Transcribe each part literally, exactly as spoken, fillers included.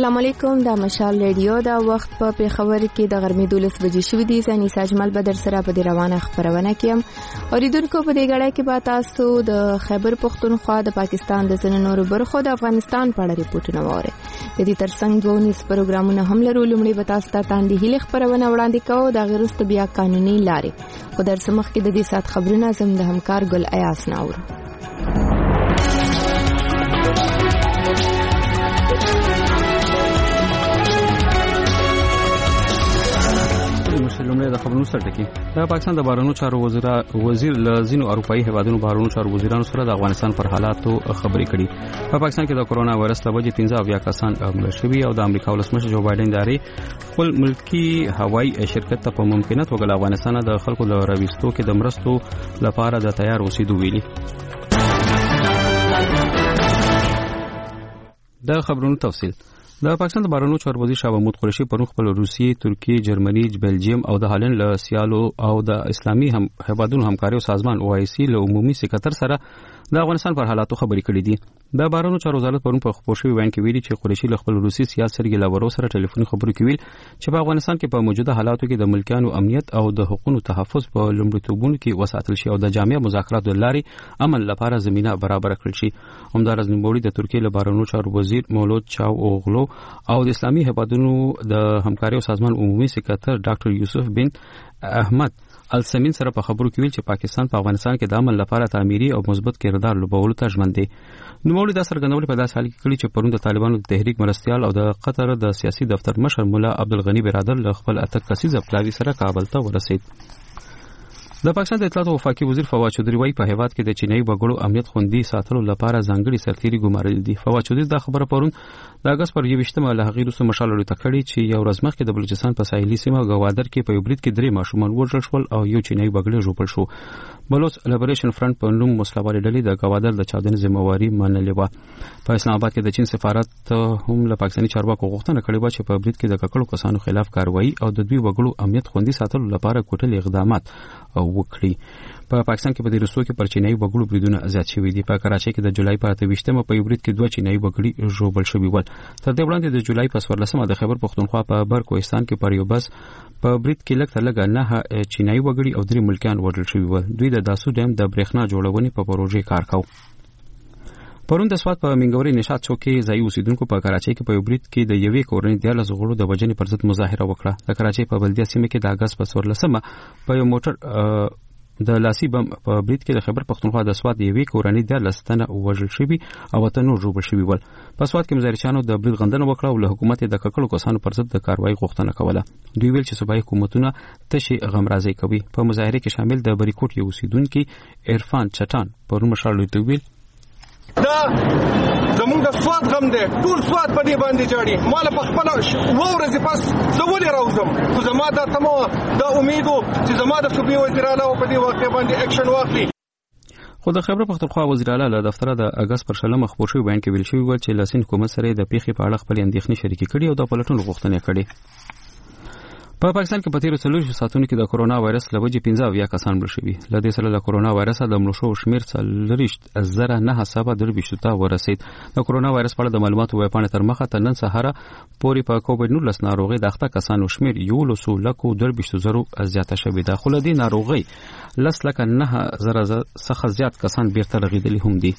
السلام علیکم، دا مشال ریډیو. دا وخت په پیښور کې د غرمې دولس بجې شوې دي. زه انیسا اجمل بدر سره په دې روانه خبرونه کوم. اوریدونکو په دې غړای کې به تاسو د خیبر پښتونخوا د پاکستان د ځینو نورو برخو د افغانستان په اړه ریپورتونه واورئ. د دې ترڅنګ دوه نس پروګرامونه هم لرو. لومړی به تاسو ته تاندې هیله خبرونه وړاندې کوو، دا غیرست بیا قانوني لارې. خو درس مخکې د دې سات خبرونه زم د همکار ګل ایاس ناور. لومړی د خبرونو سره ټکی. د پاکستان د بهرنیو چارو وزیر وزیر لزینو اروپאי هیوادونو بهرنیو چارو وزیرانو سره د افغانستان پر حالاتو خبرې کړي. په پاکستان کې د کورونا وایرس له وجې پنځه اویا کسان مړه شوي او د امریکا ولسمشر جو بایدن داري خپل ملکی هوایي شرکت ته په ممکنه توګه د افغانستان د خلکو د راوستو کې د مرستو لپاره د تیار اوسېدو ویلي. د خبرونو تفصیل. د پاکستان د بهرنیو چارو وزیر شاه محمود قریشي پرون خپل روسیې، ترکیې، جرمني، بلجیم او د هالند له سیالو او د اسلامي هم هیوادونو همکاري سازمان او آی سی له عمومي سکرټر سره د افغانستان پر حالاتو خبرې کړې دي. د بهرنیو چارو وزارت پرون په خبرو شوی بیان کې ویلي چې قریشي له خپل روسي سیاست سره لاورو سره ټلیفوني خبرو کې ویل چې په افغانستان کې په موجوده حالاتو کې د ملکیانو امنیت او د حقوقو تحفظ په لومړیتوبونو کې وساتل شي او د جامع مذاکراتو لارې امن لپاره زمينه برابر کړل شي. همدارس نوموړي د ترکیې له بهرنیو چارو وزیر مولود چاو اوغلو او د اسلامي هیوادونو د همکاري سازمان عمومي سکرټر ډاکټر یوسف بن احمد السمین سره په خبرو کې ویل چې پاکستان په افغانستان کې د امن لپاره تعمیري او مثبت کردار لوبولو ته ژمن دی. نوموړي دا څرګندول په داسې حال کې کړي چې پرون د طالبانو د تحریک مرستيال او د قطر د سیاسي دفتر مشر مولا عبدالغنی برادر له خپل اته کسیزه پلاوی سره کابل ته ورسید. د پاکستان د اطلاعات او وفاقي وزیر فواد چودري وايي په هیواد کې د چینایي بګړو امنیت خوندي ساتلو لپاره ځانګړي سرتيري ګمارل دي. فواد چودري دا خبره پرون د اگست پر یوویشتمه له هغې وروسته مشالوري تکړی چې یو ورځ مخکې د بلوچستان په ساحلي سیمه ګوادر کې په یو برید کې درې ماشومان وژل شول او یو چینایي بګړی ژوبل شو. بلوچ لیبریشن فرنٹ په نوم مسلوالې ډلې د ګوادر د چاودنې ذمہواری منلې و. په اسلام آباد کې د چین سفارت هم له پاکستاني چارواکو غوښتنه کړې و چې په برید کې د ککړو کسانو خلاف کاروایی او د دوی وګړو امنیت خوندي ساتلو لپاره کوټلې اقدامات وکړي. په پاکستان کې په دې رسو کې پر چینایي وګړو بریدونه زیات شوي دي. په کراچۍ کې د جولای په اته ویشتمه په یو برید کې دوه چینایي وګړي ژوبل شوي ول. تر دې وړاندې د جولای په څوارلسمه د خیبر پښتونخوا په برکوهستان کې پر یو بس په برید کې لږ تر لږه نه چینایي وګړي او درې ملکیان وژل شوي ول. دوی د داسو ډیم د برېښنا جوړونې په پروژې کار کاوه. پرون د سواد په منګوري نشاط چوک کې ځای اوسیدونکو په کراچۍ کې په یو برید کې د یوې کورنۍ د لس غړو د وژنې پر ضد مظاهره وکړه. د کراچۍ په بلدیه سیمه کې د اگست په څوارلسمه په یو موټر د لاسي بم په برید کې د خیبر پښتونخوا د سواد یوې کورنۍ د لس تنه وژل شوي او ته نور ژوبل شوي ول. په سواد کې مظاهرچیانو د برید غندنه وکړه او له حکومت د ککړو کسانو پر ضد د کاروایی غوښتنه کوله. دوی ویل چې صوبایي حکومتونه تشي غمرازي کوي. په مظاهره کې شامل د بریکوټ یو اوسیدونکو عرفان چټان پر مشال ته ویل دا زمونږ د سواد غم دی، ټول سواد په دې باندې جاړي. مال په خپل وورځي پس زولې راوزم خو زما دا تمو دا امید چې زما د صوبې وزیر اعلی په دې واقع باندې اکشن واخلي. خو د خیبر پښتونخوا وزیر اعلی له دفتر د اگست پر شلمه خبر شوی بیان کې ویل شوی و چې لاسین حکومت سره د پیښې په اړه خپل اندېښنې شریکې کړي او د پلټنو غوښتنه کړې. په پاکستان کې په تیرو څلورو ساعتونو کې د کورونا وایرس له وجې پنځه اویا کسان مړه شوي. له دې سره د کورونا وایرس د مړو شوو شمېر څلوېښت زره نهه سوه درویشت ته ورسید. د کورونا وایرس په اړه د معلوماتو ویبپاڼې تر مخه تر نن سهار پورې په کووډ نولس ناروغۍ د اخته کسانو شمېر یولسو لکو درویشت زرو زیاته شوې ده. خو له دې ناروغۍ لس لکه نهه زره څخه زیات کسان بیرته رغېدلي هم دي.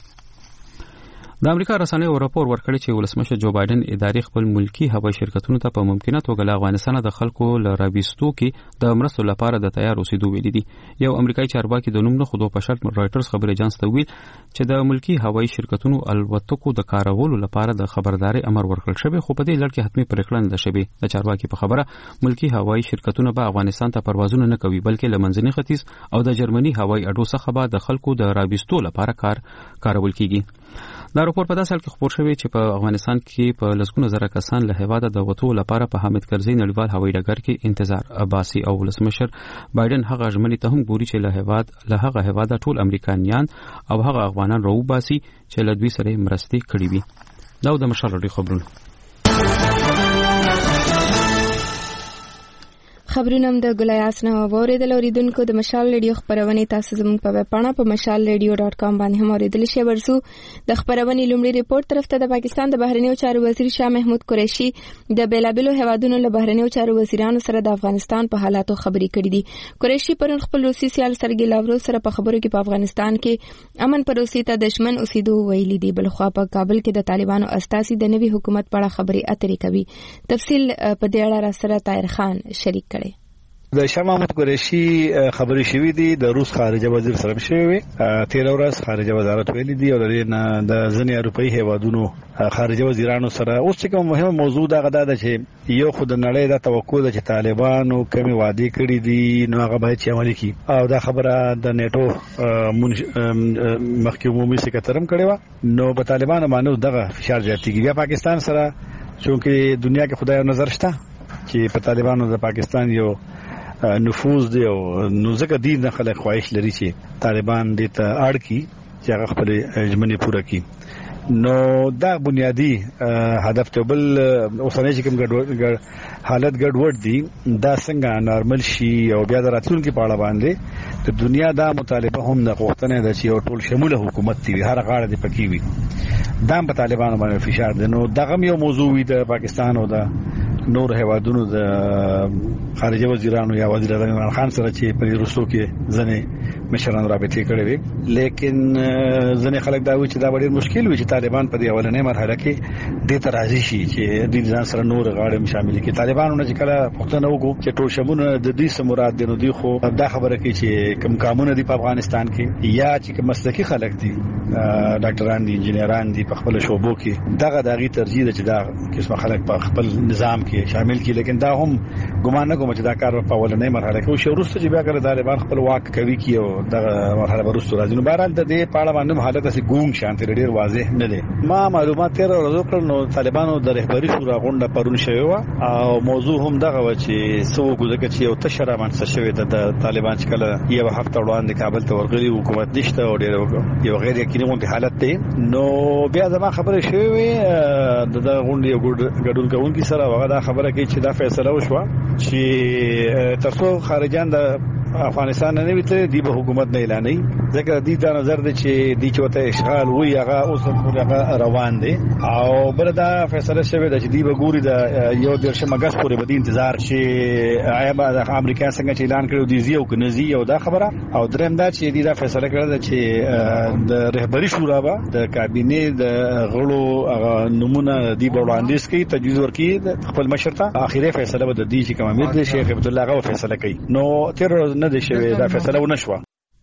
د امریکا رسنیو راپور ورکړی چې ولسمشر جو بایدن ادارې خپل ملکی هوایي شرکتونو ته په ممکنه توګه له افغانستان د خلکو له راوستو کې د مرستو لپاره د تیار اوسېدو ویلي دي. یو امریکایي چارواکي د نوم نه خودو په شرط رایټرز خبري اژانس ته ویل چې د ملکی هوایي شرکتونو الوتکو د کارولو لپاره د خبرداري امر ورکړل شوی، خو په دې لړ کې حتمي پریکړه نه شوی. د چارواکي په خبره ملکی هوایي شرکتونه به افغانستان ته پروازونه نه کوي، بلکې له منځني ختیځ او د جرمني هوایي اډو څخه به د خلکو د راوستو لپاره کار کارول کیږي. دا راپور په داسې حال کې خبر شوی چې په افغانستان کې په لسګونه زره کسان له هیواده د وټو لپاره په حامد کرزي نړیوال هوایي ډګر کې انتظار باسي او ولسمشر بایدن هغه ژمنې ته هم ګوري چې له هیواد له هغه هیواده ټول امریکایان او هغه افغانان راوباسي چې له دوی سره مرستې کړې وي. دا د مشال لري خبرونه. خبرونه د ګلایاس نه اوریدل اوریدونکو د مشال ریډیو خبرونه تاسو زموږ په ویب پاڼه په مشال ریډیو ډاټ کام باندې هم اوریدل شئ. ورسو د خبرونه لومړی ریپورت طرف ته د پاکستان د بهرنیو چارو وزیر شاه محمود قریشي د بیلابلو هوادونو له بهرنیو چارو وزیرانو سره د افغانستان په حالاتو خبرې کړې دي. قریشي پرون خپل روسي سیال سرګي لاورو سره په خبرو کې په افغانستان کې امن پروسې ته دشمن اوسېدو ویلي دي. بلخوا په کابل کې د طالبانو استازي د نوي حکومت په اړه خبرې اترې کوي. تفصیل په دې اړه را سره طاهر خان شریک کړي. د شاه محمود قریشي خبرې شوې دي د روس خارجه وزیر سره شوې تیر ورځ خارجه وزارت ویلي دي او د ځینې اروپאי هیوادونو خارجه وزیرانو سره اوس چې کوم مهمه موضوع دا غدا ده چې یو خود نړۍ دا توقع ده چې طالبانو کمی وعده کړې دي نو هغه باید عملي کړي او دا خبره د نیټو مخکې عمومي سکرټرم کړې و نو په طالبانو باندې دغه فشار زیاتېږي. بیا پاکستان سره چونکه دنیا کې خدای نظر شته چې په طالبانو د پاکستان یو نفوذ دی او نو ځکه دې نه خلک خواهش لري چې طالبان دې ته اړ کی چې هغه خپل ژمنې پوره کړي. نو دا بنیادی هدف ته بل اوسنۍ چې کوم ګډ حالت ګډوډ دي دا څنګه نارمل شي او بیا د راتلونکو په اړه باندې د دنیا دا مطالبه هم د غوښتنې ده چې یو ټول شموله حکومت دی هر غاړه دی پکې وي دا په طالبانو باندې فشار دی. نو دغه یو موضوع وي د پاکستان او د نور هیوادونو د خارجه وزیرانو یا وزیر اعظم عمران خان سره چې په روسو کې ځنې مشران رابطې کړې وي لیکن ځنې خلک دا وایي چې دا ډېر مشکل وي چې طالبان په دې اولنې مرحله کې د ترازی شي چې د ځان سره نور غاړې شامل کړي. طالبانو نه چې کله پښتنه وکړو چې ټول شمونه د دې سمورات دي نو دی خو دا خبره کوي چې کوم قانون دي په افغانستان کې یا چې کوم مسلکي خلک دي ډاکټران دي انجنیران دي په خپل شوبو کې دغه دغه ترجیح ده چې دا قسم خلک په خپل نظام کې شامل کړي. لیکن دا هم ګمان نه کوم چې دا کار په اولنې مرحله کې او شروع څخه بیا کړه طالبان خپل واک کوي کی او دغه مرحله ورسره راځي. نو بهرحال د دې په اړه باندې حالت اسی ګونګ شانتي ډېر واضح نه دی. ما معلومات تیر ورځو کړ نو طالبانو د رهبری شورا غونډه پرون شوی و او موضوع هم دغه و چې سو ګوزکه چې یو تشره باندې شوی د طالبان چې کله یو هفته وړاندې کابل ته ورغلي حکومت نشته او ډېر یو غیر یقیني مونږ حالت دی. نو بیا زما خبره شوی د غونډې یو ګډون کوونکی سره هغه دا خبره کوي چې دا فیصله وشوه چې ترڅو خارجان د افغانستان نه ویته دی به حکومت نه اعلاني ځکه د دې د نظر د چې دی چوته اشغال وی هغه اوس هغه روان دي او بل دا فیصله شوه د چې دی به ګوري د یو درشم اگست پورې به انتظار شي آیا به امریکا څنګه اعلان کړو دی زیو کنه زی او دا خبره او دریم دا چې دی دا فیصله کړل چې د رهبری شورا به د کابینه د غړو نمونه دی وړاندیز کوي تجویز ورکړي خپل مشرته اخیری فیصله به د دې چې کوم امیر شیخ عبد الله غو فیصله کوي. نو تیر نه دی شوی دا فیصله ونه شو.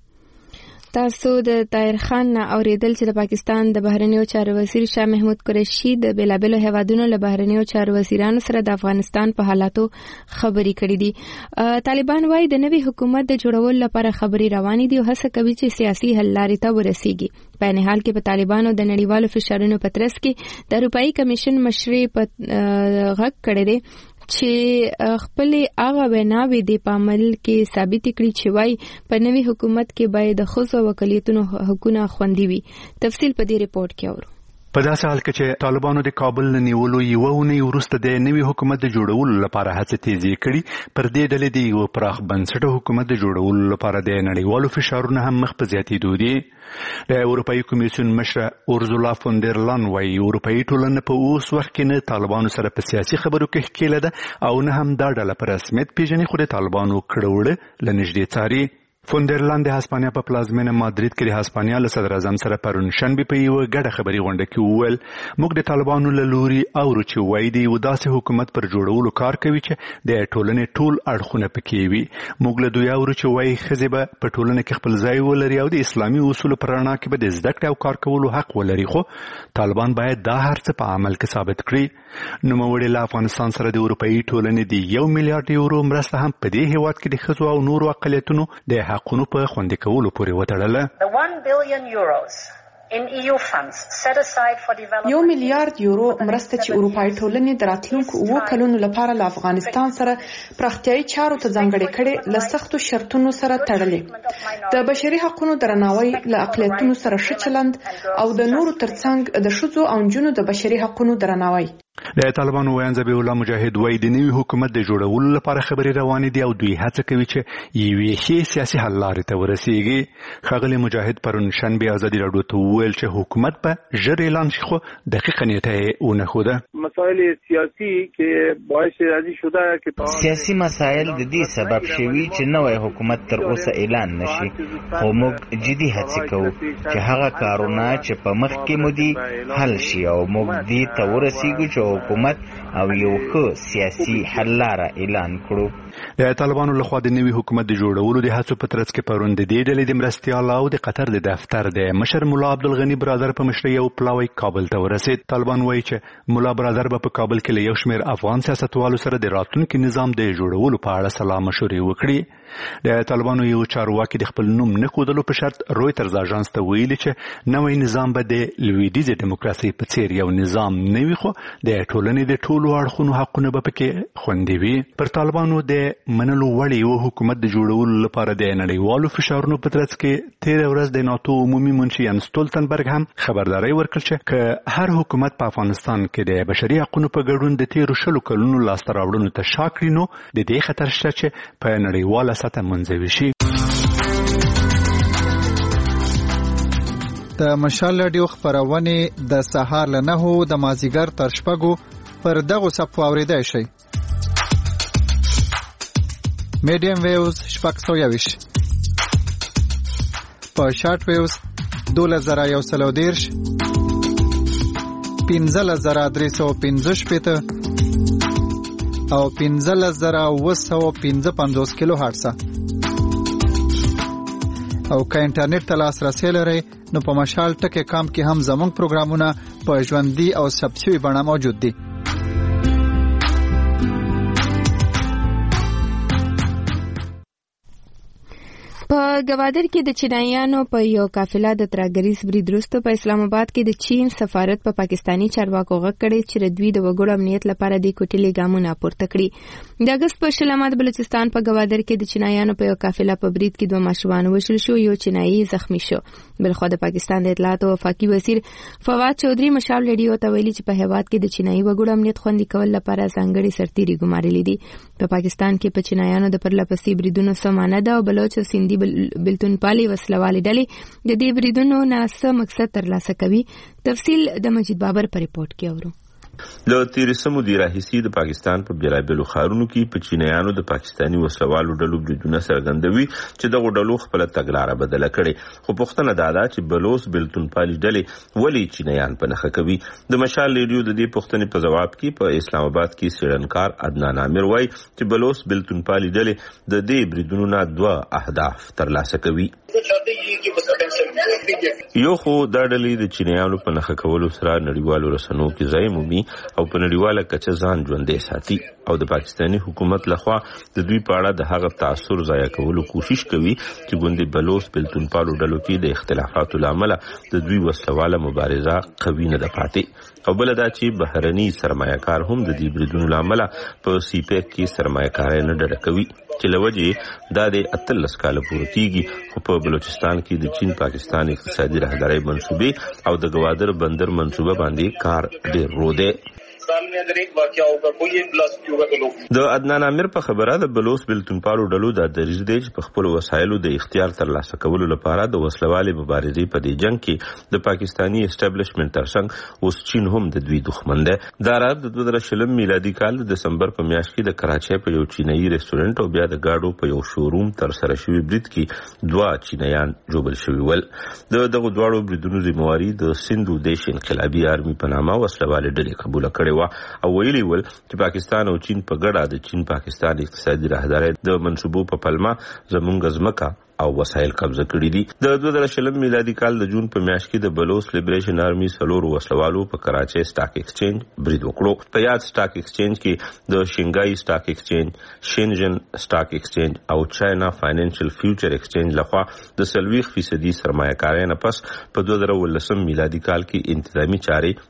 تاسو د طاهر خان نه اوریدل چې د پاکستان د بهرنیو چارو وزیر شاه محمود قریشي د بیلابلو هوادونو له بهرنیو چارو وزیرانو سره د افغانستان په حالاتو خبرې کړې دي. طالبان وايي د نوي حکومت د جوړولو لپاره خبرې روانې دي او هڅه کوي چې سیاسي حل لارې ته ورسیږي. په نه حال کې په طالبانو د نړیوالو فشارونو په ترڅ کې د اروپאי کمیشن مشري په غږ کړی دی چې خپل هغه بناوي د پامل کې ثابت کړي چې وايي په نوي حکومت کې باید د خصوصي وکالیتونو حقوقونه خوندي وي. تفصیل په دې ریپورت کې اورو. په داسې حال کې چې طالبانو د کابل نیولو یو ونې وروسته د نوي حکومت د جوړولو لپاره هڅې تیزې کړي پر دې ډلې د یو پراخ بنسټه حکومت د جوړولو لپاره د نړیوالو فشارونو هم مخ په زیاتېدو دي. د اروپאי کمیسیون مشره اورزولا فون در لاین وايي اروپאי ټولنه په اوس وخت کې نه طالبانو سره په سیاسي خبرو کې ښکېله ده او نه هم دا ډله په رسمیت پیژني خو د طالبانو کړوړه لنږدې څاري. فوندرلاند د هسپانیا په پلازمینه مادرید کې د هسپانیا له صدر اعظم سره پرون شنبه په یو ګډه خبري غونډه کې وویل موږ د طالبانو له لوري اورو چې وایي دی وداسې حکومت پر جوړولو کار کوي چې د ټولنې ټول اړخونه پکې وي. موږ له دوی اورو چې وایي ښځې به په ټولنه کې خپل ځای ولري او د اسلامي اصولو پر رڼا کې به د زده کړې او کار کولو حق ولري خو طالبان باید دا هر څه په عمل کې ثابت کړي. نوموړي له افغانستان سره د اروپאי ټولنې د یو میلیارډ یورو مرسته هم په دې هیواد کې د ښځو او نورو اقلیتونو د حقونو په خوندي کولو پورې وتړله. یو میلیارډ یورو مرسته چې اروپאי ټولنې د راتلونکو اوو کلونو لپاره له افغانستان سره پراختیايي چارو ته ځانګړې کړي له سختو شرطونو سره تړلې د بشري حقوقو درناوی له اقلیتونو سره ښه چلند او د نورو ترڅنګ د ښځو او نجونو د بشري حقوقو درناوی. د طالبانو ویان ذبیح الله مجاهد وایي د نوي حکومت د جوړولو لپاره خبرې روانې دي او دوی هڅه کوي چې یوې ښې سیاسي حل لارې ته ورسیږي. ښاغلي مجاهد پرون شنبې ازادي راډیو ته وویل چې حکومت به ژر اعلان شي خو دقیقه نیټه یې ونه ښوده. مسائل سیاسي کې باعث راځي شده چې سیاسي مسایل د دې سبب شوي چې نوی حکومت تر اوسه اعلان نشي، خو موږ جدي هڅې کوو چې هغه کارونه چې په مخ کې مو دي حل شي او موږ دې ته ورسیږو چې حکومت او یو ښه سیاسي حل لاره اعلان کړو. د طالبانو لخوا د نوي حکومت د جوړولو د هڅو په ترڅ کې پرون د دې ډلې د مرستیال او د قطر د دفتر د مشر مولا عبدالغني برادر په مشرۍ یو پلاوی کابل ته ورسید. طالبان وایي چې مولا برادر به په کابل کې له یو شمېر افغان سیاستوالو سره د راتلونکي نظام د جوړولو په اړه سلا مشورې وکړي. د طالبانو یو چارواکي د خپل نوم نه ښودلو په شرط رویټرز اژانس ته ویلي چې نوی نظام به د لویدیځې دیموکراسۍ په څیر یو نظام نه وي، خو د ټولنې د ټولو اړخونو حقونه به پکې خوندي وي. پر طالبانو د منلو وړ یو حکومت د جوړولو لپاره د نړیوالو فشارونو په ترڅ کې تېره ورځ د ناتو عمومي منشي یان سټولتنبرګ هم خبرداری ورکړ چې که هر حکومت په افغانستان کې د بشري حقوقو په ګډون د تیرو شلو کلونو لاسته راوړنو ته شا کړي نو د دې خطر شته چې په نړیواله سطح منزوي شي. د مشال رادیو خبرونه د سهار له نهو د مازیګر تر شپږو پر دغه صفحه اوریدای شئ. میډیم ویوز شپږ سوه یویش، په شارټ ویوز دولس زره یو سل او دېرش، پنځلس زره درې سوه پنځه شپېته او پنځلس زره اوه سوه پنځه پنځوس کیلو هرټزه. او که انټرنیټ ته لاسرسی لرئ نو په مشال ټکی کام کې هم زموږ پروګرامونه په ژوندي او ثبت شوي بڼه موجود دي. په ګوادر کې د چینایانو په یو قافله د ترهګریز برید وروسته په اسلام آباد کې د چین سفارت په پا پاکستانی چارواکو غږ کړی چې دوی د وګړو امنیت لپاره د کوټلي ګامونه پورته کړي. د اگست په شلمه د بلوچستان په ګوادر کې د چینایانو په یو قافله په برید کې دوه ماشومان وژل شو، یو چینایي زخمی شو. بلخو د پاکستان د اطلاعات او وفاقي وزیر فواد چودھری مشال ریډیو ته ویلي چې په هیواد کې د چینایي وګړو امنیت خوندي کول لپاره ځانګړي سرتیري ګمارلي دي. په پاکستان کې په چینایانو د پرلپسې بریدونو سمانه ده او بلوچ او سیندي بلتونپالي وسلوالې ډلې د دې بریدونو نه څه مقصد ترلاسه کوي. تفصیل د مجید بابر په ریپورت کې اورو. د تیرسمو دی راهیسي د پاکستان په بیلابیلو ښارونو کې په چینایانو د پاکستانی وسلوالو ډلو بریدونه څرګندوي چې دغه ډلو خپله تګلاره بدله کړې. خو پوښتنه دا ده چې بلوچ بلتونپالي ډلې ولې چینایان په نښه کوي. د مشال ریډیو د دې پوښتنې په ځواب کې په اسلام آباد کې څېړنکار عدنان عامر وایي چې بلوچ بلتونپالي ډلې د دې بریدونو نه دوه اهداف ترلاسه کوي. یو خو دا ډلې د چینایانو په نښه کولو سره نړیوالو رسنیو کې ځای مومي او په نړیواله کچه ځان ژوندی ساتي او د پاکستاني حکومت لخوا د دوی په اړه د هغه تاثر ضایع کولو کوشش کوي چې ګوندې بلوچ بلتونپالو ډلو کې د اختلافاتو له امله د دوی وسلواله مبارزه قوي نه ده پاتې. او بله دا چې بهرني سرمایه‌کار هم د دې بریدونو له امله په سی پیک کې سرمایه‌کاري نه ډډه کوي چې له وجې دا د اتلس کاله پورې کېږي. خو په بلوچستان کې د چین پاکستان اقتصادي راهدارۍ منصوبې او د ګوادر بندر منصوبه باندې کار ډېر رو دی. د عدنان عامر په خبره د بلوچ بلتونپالو ډلو دا دریځ دی چې په خپلو وسایلو د اختیار ترلاسه کولو لپاره د وسلوالې مبارزې په دې جنګ کې د پاکستانی اسټابلیشمنټ ترڅنګ اوس چین هم د دوی دښمن دی. دا راز د دوه زره شلم میلادي کال د دسمبر په میاشت کې د کراچۍ په یو چینایي ریسټورانټ او بیا د ګاډو په یو شوروم ترسره شوي برید کې دوه چینایان ژوبل شوي ول. د دغو دواړو بریدونو ذمهواري د سندو دیش انقلابي آرمي په نامه وسلوالې ډلې قبوله کړې وه او ویلي ول چې پاکستان او چین په ګډه د چین پاکستان اقتصادي راهدارۍ د منصوبو په پلمه زمونږ ځمکه او وسایل قبضه کړي دي. د دوه زره شلم میلادي کال د جون په میاشت کې د بلوچ لیبریشن آرمي څلورو وسلوالو په کراچۍ سټاک ایکسچینج برید وکړو. په یاد سټاک ایکسچینج کې د شنګای سټاک ایکسچینج، شینجن سټاک ایکسچینج او چاینا فاینانشل فیوچر ایکسچینج لخوا د سلويخ فیصدي سرمایه‌کارۍ نه پس په دوه زره ولسم میلادي کال کې انتظامی چارې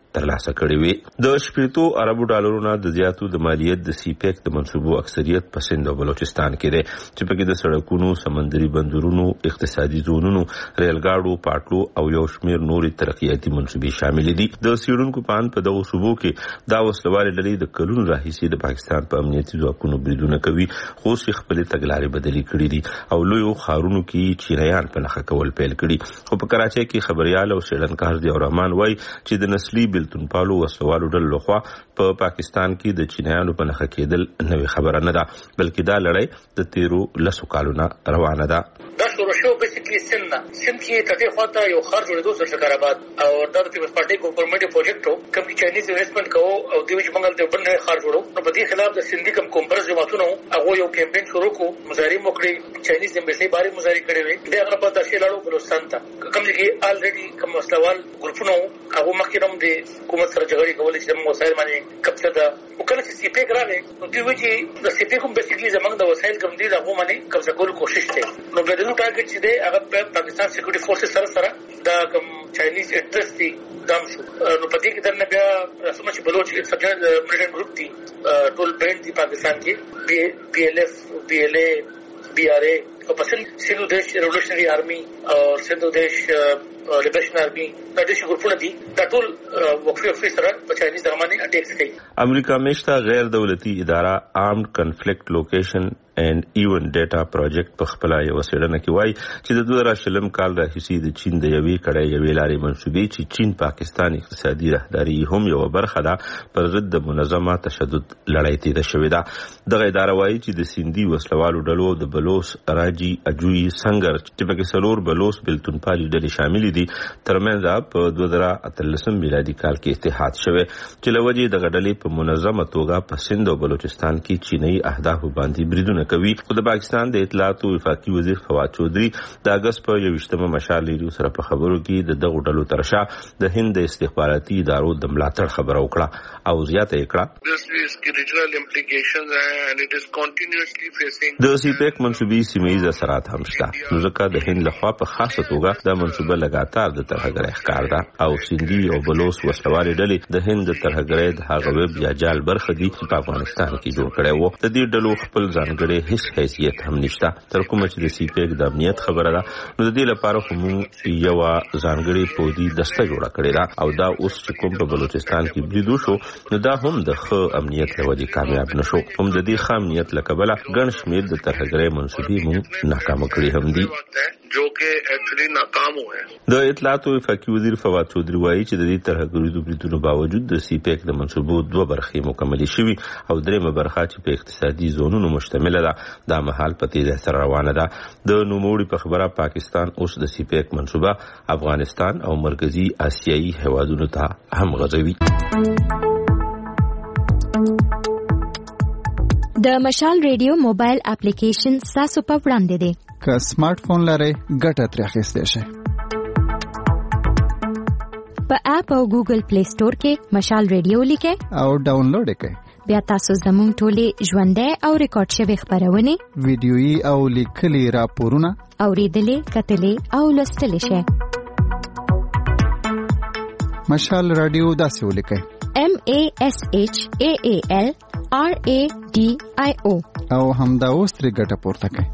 ترلاسه کړې وي. د شپږو اربو ډالرو نه د زیاتو د مالیت د سی پیک د منصوبو اکثریت په سند او بلوچستان کې دی چې پکې د سړکونو، سمندري بندرونو، اقتصادي زونونو، ریلګاډو، پاټلو او یو شمېر نورې ترقیاتي منصوبې شامل دي. د څېړونکو په اند په دغو صوبو کې دا وسلوالې ډلې د کلونو راهیسې د پاکستان په امنیتي ځواکونو بریدونه کوي، خو چې خپلې تګلارې بدلې کړې دي او لویو ښارونو کې چینایان په نښه کول پیل کړي. خو په کراچۍ کې خبريال او څېړنکار ضیاء الرحمن وایي چې د نسلي بېلتونپالو وسلوالو ډلو لخوا په پاکستان کې د چینایانو په نښه کېدل نوې خبره نه ده، بلکې دا لړۍ د تیرو لسو کالونو روانه ده. دا شروع شو بیسیکلی سند نه سند کې تټې خواته یو خار جوړېدو سره شکرآباد او دا د پیپلز پارټي ګورنمنت پروجیکټ وو کوم چې چاینیز انویسټمنټ کوو او دوی چې منګل ته بل خار جوړو نو په دې خلاف د سندي کم کومبرز جماعتونو هغه یو کمپاین شروع کو مظاهره وکړي، چاینیز ایمبیسي باندې مظاهره کړې وې. دا هغه په تاسو لاړو بلوچستان ته کوم چې الریډي کوم مسلوال ګروپونو هغه مخکې هم د حکومت سره جګړې کولې چې موږ وسایل باندې قبضه ده او کله چې سی پیک راغی نو دوی چې د سی پیک هم بیسیکلی زمونږ د وسایل کم دي هغه باندې قبضه کول کوشش کوي. نو بل نو ټارګټ چې دی هغه پاکستان سکیورټي فورسز سره سره دا کوم چاینیز انټرست دي دام شو. نو په دې کې درنه بیا سمه چې بلوچ کې سبجن ملیټنټ ګروپ دي ټول بینډ دي پاکستان کې بی ایل ایف بی ایل اے بی آر اے او پسند سندھ دیش ریولوشنری آرمی او سندھ دیش لیبریشن آرمی دا د شګورپونه دي دا ټول وقفي وقفي سره په چاینیز درمانه اٹیک کوي. امریکا مشته غیر دولتي اداره آرمډ کنفلیکټ لوکیشن and even data project په خپل یو څېړنه کې وایي چې د دوه زره شلم کال راهیسې د چین د یوې کړۍ یوې لارې منسوبې چې چین پاکستان اقتصادي رهبري هم یو برخه ده پر ضد د منظمه تشدد لړۍ تیره شوې ده. دغه اداره وایي چې د سیندي وسلوالو ډلو د بلوس، راجي، اجوي، سنگر چې پکې څلور بلوس بېلتونپالي ډلې شاملې دي ترمنځ په دوه زره اتلسم میلادي کال کې اتحاد شوی چې له وجې دغه ډلې په منظمه توګه په سند او بلوچستان کې چینایي اهدافو باندې بریدونه کوي. خو د پاکستان د اطلاعات او وفاقي وزیر فواد چودري د اگست په یوویشتمه مشال لیډیو سره په خبرو کې د دغو ډلو ترشا د هند د استخباراتي ادارو د ملاتړ خبره وکړه او زیاته یې کړه د سی پیک منصوبې سیمه‌ییز اثرات هم شته، نو ځکه د هند لخوا په خاصه توګه دا منصوبه لګاتار د ترهګرۍ ښکار ده او سیندي او بلوس وسلوالې ډلې د هند د ترهګرۍ د هغه ویب یا جال برخه دي چې په افغانستان کې جوړ کړی وو. د دې ډلو خپل ځانګړي هیڅ حیثیت هم نشته تر کومه چې د سی پیک د امنیت خبره ده. نو د دې لپاره خو موږ یو ځانګړي پودي دسته جوړه کړې ده او دا اوس چې کوم په بلوچستان کې بریدو شو نو دا هم د ښه امنیت له وجې کامیاب نشو. هم د دې ښه امنیت له کبله ګڼ شمېر د ترهګرۍ منصوبې موږ ناکامه کړي هم دي جو کې اکچولی ناکام ہوئے. د اطلاعات او وفاقي وزیر فواد چودري وایي چې د دې ترهګریزو بریدونو باوجود د سی پیک د منصوبو دوه برخې مکملې شوي او درېمه برخه چې په اقتصادي زونونو مشتمله ده دا مهال په تیزه سره روانه ده. د نوموړي په خبره پاکستان اوس د سی پیک منصوبه افغانستان او مرکزی آسیایي هیوادونو ته هم غځوي. د مشال ریډیو موبایل اپلیکیشن تاسو په وړاندې دی. که سمارټ فون لرئ ګټه ترې اخیستی شئ. په اپ او ګوګل پلی سٹور کې مشال ریډیو لیکئ او ډاونلوډ یې کړئ. بیا تاسو زموږ ټولې ژوندۍ او ریکارډ شوې خپرونې، ویډیويي او لیکلي راپورونه اورېدلې، کتلې او لوستلې شئ. مشال رادیو داسې ولیکئ: M A S H A A L R A D I O او همدا اوس ترې ګټه پورته کړئ.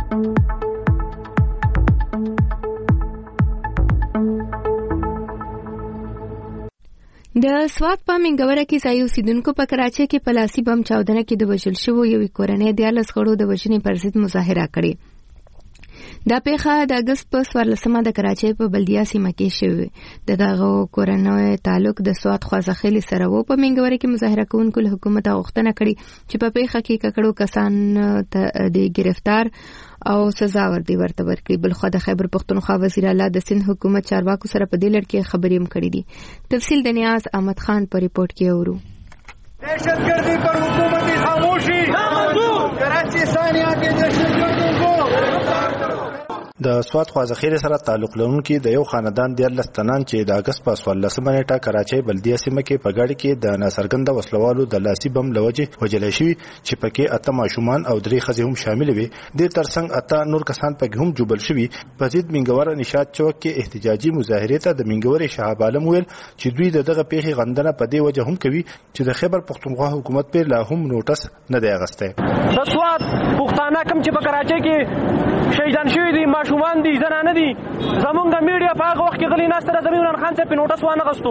د سوات په منګوره کې ځای اوسیدونکو په کراچۍ کې پلاسي بم چاودنه کې د وژل شوو یوې کورنۍ دیارلس غړو د وژنې پر ضد مظاهره کړې. دا پیښه د اګست په څوارلسمه د کراچۍ په بلدیه سیمه کې شوې. د دغه کورنۍ تعلق د سوات خوازخیل سره وو. په منګوره کې مظاهره کوونکو له حکومت غوښتنه کړې چې په پیښه کې ککړو کسان ته د گرفتار او سزا ورته ورته ورکړي. بلخو د خیبر پختونخوا وزیر اعلی د سند حکومت چارواکو سره په دې لړ کې خبرې هم کړې دي. تفصیل د نیاز احمد خان په ریپورت کې اورو. دهشتگردی پر حکومتی خاموشی نامنظور. کراچی ثانیہ کے دہشتگردوں کو د سواد خوازخیل سره تعلق لرونکي د یو خاندان د لستنان چې د اگست په څوارلسمه نیټه کراچۍ بلدیه سیمه کې په ګاډي کې د ناڅرګنده وسلوالو د لاسي بم لوجه وجل شوی چې پکې اته ماشومان او درې ښځې هم شامل وي. د ترڅنګ اته نور کسان پکې هم جوړل شوي. په ضد منګور نشاط چوک کې احتجاجي مظاهره ته د منګور شهاب عالم ویل چې دوی دغه پیښې غندنه په دې وجه هم کوي چې د خیبر پختونخوا حکومت په لا هم نوټس نه دی اغسته. د سواد پښتانه کم چې په کراچۍ کې شهیدان شوي دي، ماشومان دي، زنانه دي، زمونږ د میډیا په هغه وخت کې غلي ناست د زمین خان ته په نوټس وانه غستو.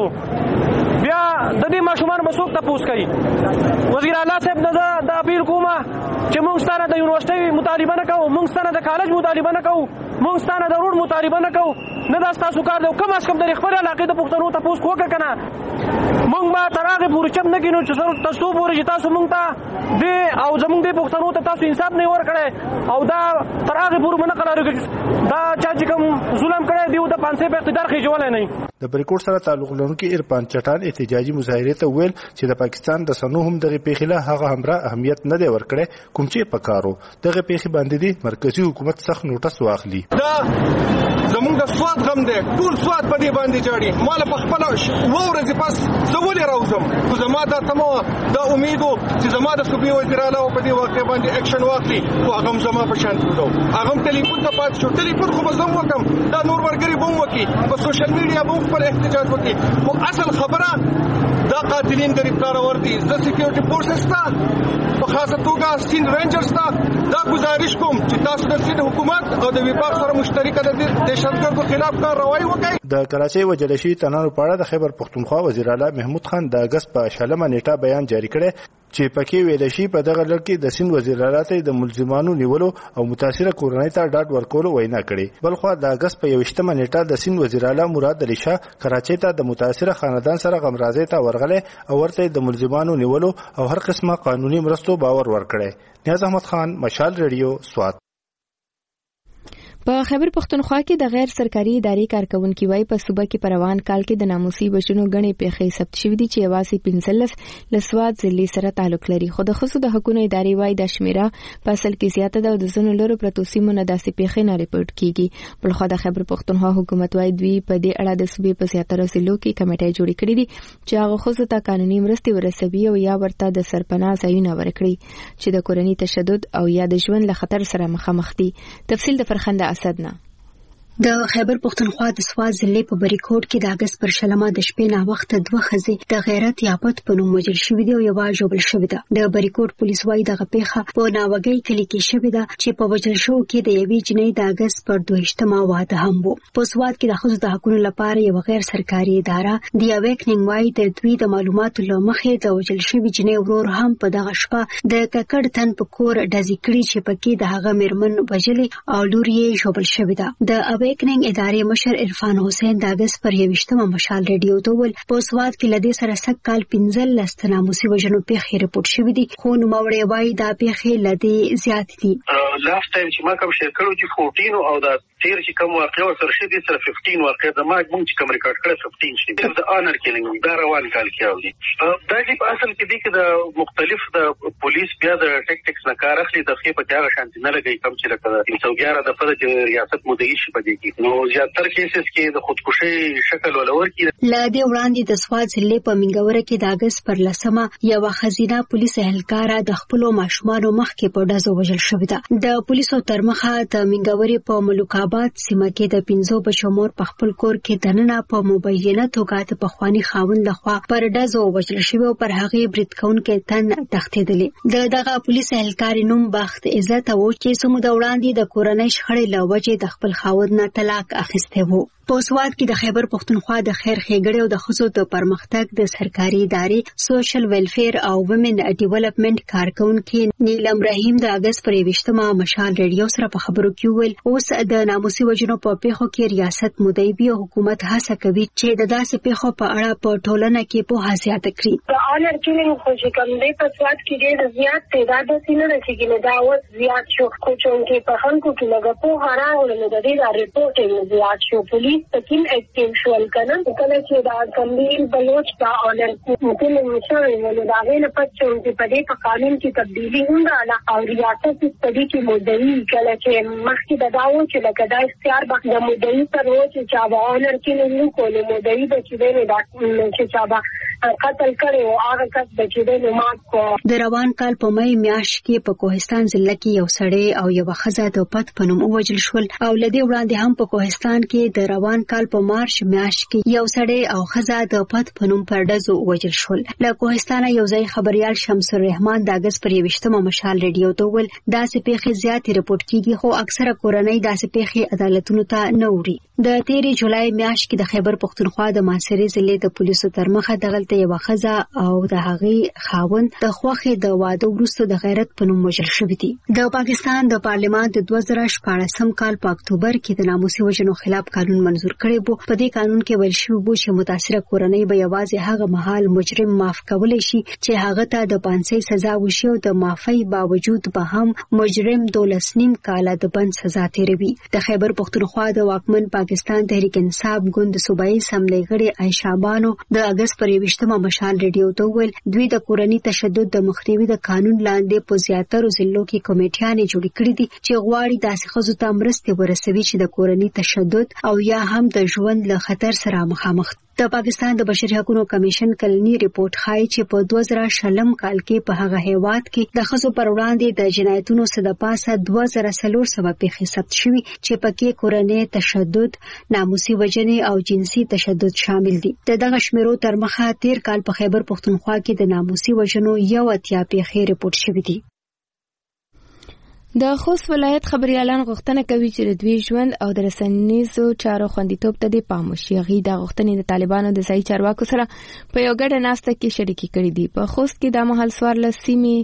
بیا د دې ماشومان مسوک ته پوس کوي. وزیر اعلی صاحب نه د اپیل کومه چې موږ ستانه د یونیورسيټي مطالبه نه کوو، موږ ستانه د کالج مطالبه نه کوو، موږ ستانه د روډ مطالبه نه کوو، نه دا تاسو کار دی. کم از کم د خپل علاقې د پښتنو ته پوس کوګه کنه. موږ ما ترغه پورې چم نه کینو چې ضرورت تاسو پورې چې تاسو موږ ته دی او زموږ د پښتنو ته تاسو انصاف نه ورکړي او دا ترغه پورې منه قرار دا چې کوم ظلم کړی دی د پانسه په اقتدار کې جوړل نه. د بریکوټ سره تعلق لرونکي ارفان چټان احتجاجي مظاهره ته ویل چې د پاکستان د سنو هم دغه پیښه هغه همرا اهمیت نه دی ورکړي کوم چې پکارو دغه پیښه باندې دی مرکزی حکومت سخت نوټس واخلي. دا زمونږ د سواد غم دی، ټول سواد په دې باندې جاړي. مال په خپل و ورځې پس زولې راوزم خو زما دا تمو دا امیدو چې زما د صوبې وزیر اعلی په دې واقع باندې اکشن واخلي او هغه زما په شان کړو. هغه ټلیفون ته پات شو، ټلیفون خو به زم وکم، دا نور ورګری بوم وکي، په سوشل میډیا بوم خپل احتجاج وکي. خو اصل خبره دا قاتلین گرفتار وردی ز سکیورټي فورسز ته په خاصه توګه سین رینجرز ته دا گزارش کوم چې تاسو د سین حکومت او د وفاق سره مشترکه د دهشتګردو خلاف کارروایي وکړي. د کراچۍ وجل شوي تنانو په اړه د خیبر پختونخوا وزیر اعلی محمود خان د اگست په شلمه نیټه بیان جاری کړی چې پکې ویل شي په دغه لړ کې د سین وزیر اعلی ته د ملزمانو نیولو او متاثره کورنۍ ته ډاډ ورکولو وینا کړې. بلخو د اگست په یوشتمه نیټه د سین وزیر اعلی مراد علي شاه کراچۍ ته د متاثره خاندان سره غمرازۍ ته ورغله او ورته د ملزمانو نیولو او هر قسمه قانوني مرستو باور ورکړي. نیاز احمد خان، مشال ریډیو، سوات. په خیبر پختونخوا کې د غیر سرکاري ادارې کارکونکو وای په صوبه کې پروان کال کې د ناموسي بشونو غنې پیښې ثبت شوې دي چې یوازې پنځلس لسواد ضلع سره تعلق لري. خو د خصوصي د حقوقو ادارې وای د شمیره په اصل کې زیاته ده او د زنو لرو پرتو سیمو نه داسې پیښې نه ریپورت کیږي. بلخو د خیبر پختونخوا حکومت وای دوی په دې اړه د صوبې په زیاتره ضلعو کې کمیټې جوړې کړې دي چې هغه خصوصي ته قانوني مرستې ورسوي او یا ورته د سرپناه ځایونه ورکړي چې د کورنۍ تشدد او یا د ژوند له خطر سره مخامخ دي. تفصیل د فرخنده اسدنا. د خیبر پختونخوا د سواد ضلع په بریکوټ کې د اگست پر شلمه د شپې نا وخت دوه ښځې د غیرت یابت په نوم وژل شوې دي او یوه ژوبل شوې ده. د بریکوټ پولیس وايي دغه پیښه په ناوګۍ کلي کې شوې ده چې په وژل شوو کې د یوې جنۍ د اگست پر دوهشتمه واده هم و. په سواد کې د ښځو د حقونو لپاره یو غیر سرکاري اداره دی اویکنینګ وايي د دوی د معلوماتو له مخې د وژل شوې جنۍ ورور هم په دغه شپه د ککړ تن په کور ډزې کړي چې پکې د هغه میرمن وژلې او لور یې ژوبل شوې ده. د اویکنینګ ادارې مشر عرفان حسین د اگست پر یوشتمه مشال ریډیو ته ویل په سواد کې لدې سره سږ کال پنځلس ناموسي وژنو پیښې ریپورټ شوې دي خو نوموړی وایي دا پیښې لدې زیات دي. لاست ټایم چې ما کوم شیر کړو چې چودہ او دا تیر چې کوم واقعه سره شې دي سره پنځه واقعه د ما موږ چې کوم ریکارډ کړل پنځه شي د آنر کیلینګ دا روان کال کې او دي دا چې په اصل کې دي چې د مختلف د پولیس بیا د ټیکټکس نه کار اخلي د خې په ځای شانتي نه لګي کم چې لکه تین سو یازده د فرض ریاست مدعي شي په دې کې نو زیاتره کیسز کې د خودکشي شکل ولور کې لا دې وړاندې د سواد ضلع په منګوره کې د اگست پر لسمه یو خزینه پولیس اهلکار د خپل ماشومان مخ کې په ډزو وژل شوې ده. د پولیسو ترمخه د منګوري په ملوکاباد سیمه کې د پنځو بچو مور په خپل کور کې دننه په مبینه توګه د پخوانی خاوند لخوا پر ډزو وژل شوی او پر هغه برید کونکو تن تختیدلې. د دغه پولیس اهلکار نوم بخت عزت او چې سمو د وړاندې د کورنۍ شخړې له وجې د خپل خاوند نه طلاق اخیسته وو. په سواد کې د خیبر پختونخوا د خیر ښېګړې او د ښځو د پرمختګ د سرکاري ادارې سوشل ویلفیر او وومن ډیولپمنٹ کارکونکو نیلم رحیم د اگست پر یوشتمه مشال ریډیو سره په خبرو کې ویل اوس د ناموسي وژنو په پیښو کې ریاست مدعي او حکومت هڅه کوي چې د داسې پیښو په اړه په ټولنه کې پوهه زیاته کړي. د آنر کیلینګ خو چې کوم دی په سواد کې ډېر زیات تعداد سینه رسیدي نه دا اوس زیات شو خو چې په خلکو کې لږه پوهه راغله د دې د ریپورټینګ زیات شو. پولیس پولیس پکیم اکټیو شول کنه کله چې دا کمبیل بلوچ دا اونر کوټل مشر ولې دا غوښنه پاتې چې په دې قانون کې تبدیلی هم راغله او ریاست په دې کې مدعي کله چې مخکې دا داو چې لکه دا اختیار به د مدعي پر و چې چا به اونر کې نه کول مدعي به چې نه دا چې چا به قتل کړي او هغه کس به چې نه مات کو. د روان کال په مې میاشت کې په کوهستان ضلع کې یو سړی او یو ښځه د پت په نوم ووژل شول او لدی وړاندې هم په کوهستان کې د روان کال په مارچ میاشت کې یو سړی او ښځه د پت په نوم پر ډزو ووژل شول. له کوهستان یو ځای خبريال شمس الرحمن د اگست پر یوشتمه مشال ریډیو ته ول داسې پیښې زیاتې رپورټ کیږي خو اکثره کورنۍ داسې پیښې عدالتونو ته نه وړي. د تیرې جولای میاشت کې د خیبر پختونخوا د ماسری ضلع د پولیسو تر مخه دغلته یو ښځه او د هغې خاوند د خوخې د واده وروسته د غیرت په نوم وژل شوي دي. د پاکستان د پارلمان د دوه زره شپاړسم کال په اکتوبر کې د ناموسي وژنو خلاف قانون منزور کړی وو. په دې قانون کې ویل شوی وو چې متاثره کورنۍ به یوازې هغه مهال مجرم معاف کولی شي چې هغه ته د پانسۍ سزا وشي او د معافۍ باوجود به هم مجرم دولس نیم کاله د بند سزا تیروي. د خیبر پختونخوا د واکمن پاکستان تحریک انصاف ګوند صوبایي اسمبلی غړي عایشه بانو د اگست پر یوشتمه مشال ریډیو ته ویل دوی د کورنۍ تشدد د مخنیوي د قانون لاندې په زیاترو ضلعو کې کمیټیانې جوړې کړې دي چې غواړي داسې ښځو ته مرستې ورسوي چې د کورنۍ تشدد او یا هم د ژوند له خطر سره مخامخ. د پاکستان د بشري حقوقو کمیشن کلنی ریپورت ښایي چې په دوه زره شلم کال کې په هغه هیواد کې د ښځو پر وړاندې د جنایتونو څخه د پاسه دوه زره څلور سوه پیښې ثبت شوي چې پکې کورنۍ تشدد، ناموسي وژنې او جنسي تشدد شامل دي. د دغه شمیرو تر مخه تیر کال په خیبر پختونخوا کې د ناموسي وژنو یو اتیا پیښې ریپورت شوي دي. د خوست ولایت خبريالان غوښتنه کوي چې د دوی ژوند او د رسنیزو چارو خوندیتوب ته د پام وشي. هغوی د غوښتنې د طالبانو د ځایي چارواکو سره په یو ګډه ناسته کې شریکي کړي دي. په خوست کې د مهال څوارلس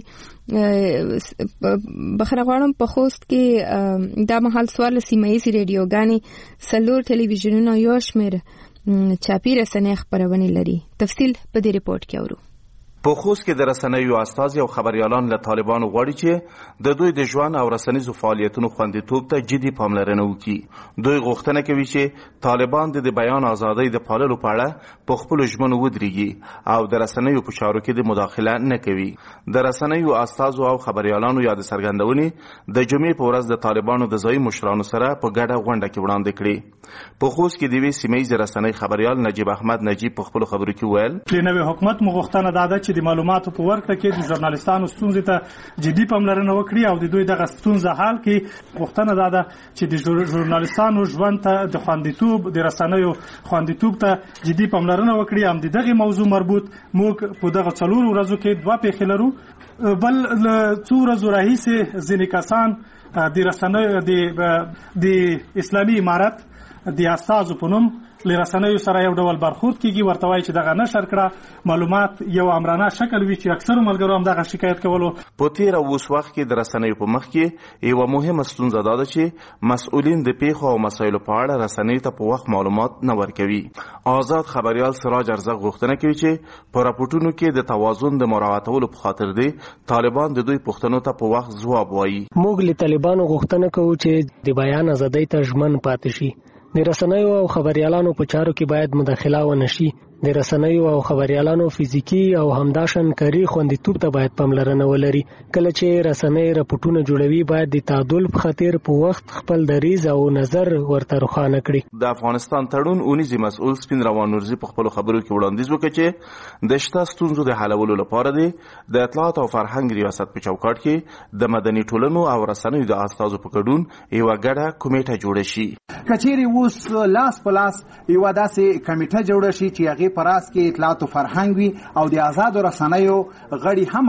سیمې بخښنه غواړم په خوست کې د مهال څوارلس سیمه ییزې ریډیوګانې، څلور ټلویزیونونه، یو شمېر چاپي رسنۍ خپرونې لري. تفصیل په دې ریپورت کې اورو. په خوست کې د رسنیو استازي او خبريالان له طالبانو غواړي چې د دوی د ژوند او رسنیزو فعالیتونو خوندیتوب ته جدي پاملرنه وکړي. دوی غوښتنه کوي چې طالبان د بیان ازادۍ د پاللو په اړه په خپلو ژمنو ودرېږي او د رسنیو په چارو کې د مداخله نه کوي. د رسنیو استازو او خبريالانو یاد څرګندونې د جمعې په ورځ د طالبانو د ځایي مشرانو سره په ګډه غونډه کې وړاندې کړې. په خوست کې د یوې سیمه ییزې رسنۍ خبريال نجیب احمد نجیب په خپلو خبرو کې ویل د نوي حکومت مو غوښتنه دا ده چې د معلوماتو په ورکړه کې د ژورنالیستانو ستونزې ته جدي پاملرنه وکړي او د دوی دغه ستونزه حل کړي. غوښتنه دا ده چې د ژورنالیستانو ژوند ته د خوندیتوب، د رسنیو خوندیتوب ته جدي پاملرنه وکړي. هم د دغه موضوع مربوط موږ په دغه څلور ورځو کې دوه پیښې لرو. بل له څو ورځو راهیسې ځینې کسان د رسنیو د اسلامي امارت د استازو په نوم له رسنیو سره یو ډول برخورد کیږي، ورته وایي چې دغه نشر کړه معلومات یو امرانه شکل وي چې اکثر ملګرو هم دغه شکایت کولو. په تیر او اوس وخت کې د رسنیو په مخ کې یو مهمه ستونزه ده چې مسؤلین د پیښو او مسایلو په اړه رسنیو ته په وخت معلومات نه ورکوي. آزاد خبريال سراج ارزق غوښتنه کوي چې په راپورټونو کې د توازن د مراعاتولو په خاطر دی طالبان د دوی پوښتنو ته په وخت ځواب وایي. موږ له طالبانو غوښتنه کوو چې د بیان ازادۍ ته ژمن پاتې شي. د رسنیو او خبريالانو په چارو کې باید مداخله ونه شي. د رسنیو او خبريالانو فزیکی او همداشن کاری خوندیتوب ته باید پاملرنه ولري. کله چې رسنۍ راپورټونه جوړوي باید د تعادل په خاطر په وخت خپل دریځ او نظر ورته روښانه کړي. د افغانستان تړون اونیزي مسؤل سپین روان نورزي په خپل خبرو کې وړاندیز وکړ چې د شته ستونزو د حلولو لپاره دی د اطلاعات او فرهنګ ریاست په چوکاټ کې د مدني ټولنو او رسنیو د استازو په ګډون یو غړه کمیټه جوړه شي. کچېری اوس لاس په لاس یو داسې کمیټه جوړه شي چې هغه پراس کې اطلاعات او فرهنګ وي او د آزاد رسنیو غړي هم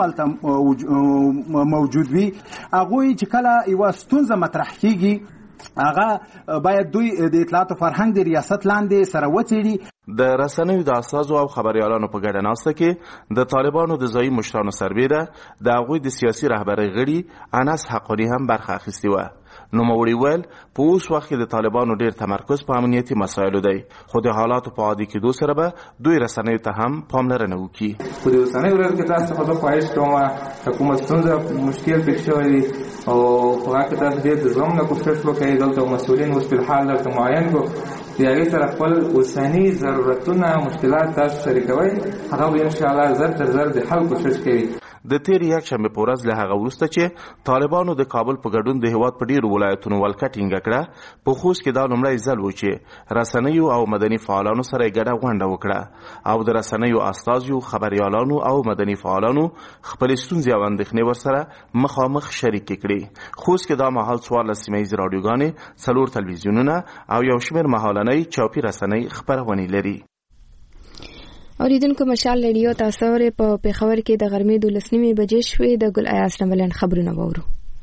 الته موجود وي. هغه چې کله یو ستونزه مطرح کیږي هغه باید دوی د اطلاعات او فرهنګ د ریاست لاندې سره وڅېړي. د رسنیو د استازو او خبريالانو په ګډه ناسته کې د طالبانو د ځایي مشرانو سربېره د هغوی د سیاسي رهبرۍ غړي انس حقانی هم برخه اخیستې وه. نوموړي ویل په اوس وخت کې د طالبانو ډېر تمرکز په امنیتي مسایلو دی، خو د حالاتو په عادي کېدو سره به دوی رسنیو ته هم پاملرنه وکړي. خو د اوسنۍ ورځ کې تاسو څخه زه خواهش کوم که کومه ستونزه مشکل پېښ شوی دی او په هغه کې تاسو ډېر د زغم نه کوښښ وکړئ. دلته مسؤلین اوس فی الحال درته معین کړو د هغې سره خپل اوسني ضرورتونه مشکلات تاسو شریکوئ، هغه به انشاءالله زر تر زر د حل کوشش کوي. د تیر یک شنبه په ورځ له هغه وروسته چې طالبانو د کابل په ګډون د هیواد په ډیرو ولایتونو ولکه ټینګه کړه، په خوست کې دا لومړی ځل و چې رسنیو او مدني فعالانو سره یې ګډه غونډه وکړه او د رسنیو استازیو، خبریالانو او مدني فعالانو خپلې ستونزې او اندېښنې ورسره مخامخ شریکې کړې. خوست کې دا مهال څوارلس سیمه ییزې راډیوګانې، څلور تلویزیونونه او یو شمېر مهالنۍ چاپي رسنۍ خپرونې لري. اوریدونکو مشال ریډیو تاسو ورې په پیښور کې د غرمې دولس نیمې بجې شوې. د ګل ایاس نمبلن خبرونه وورو.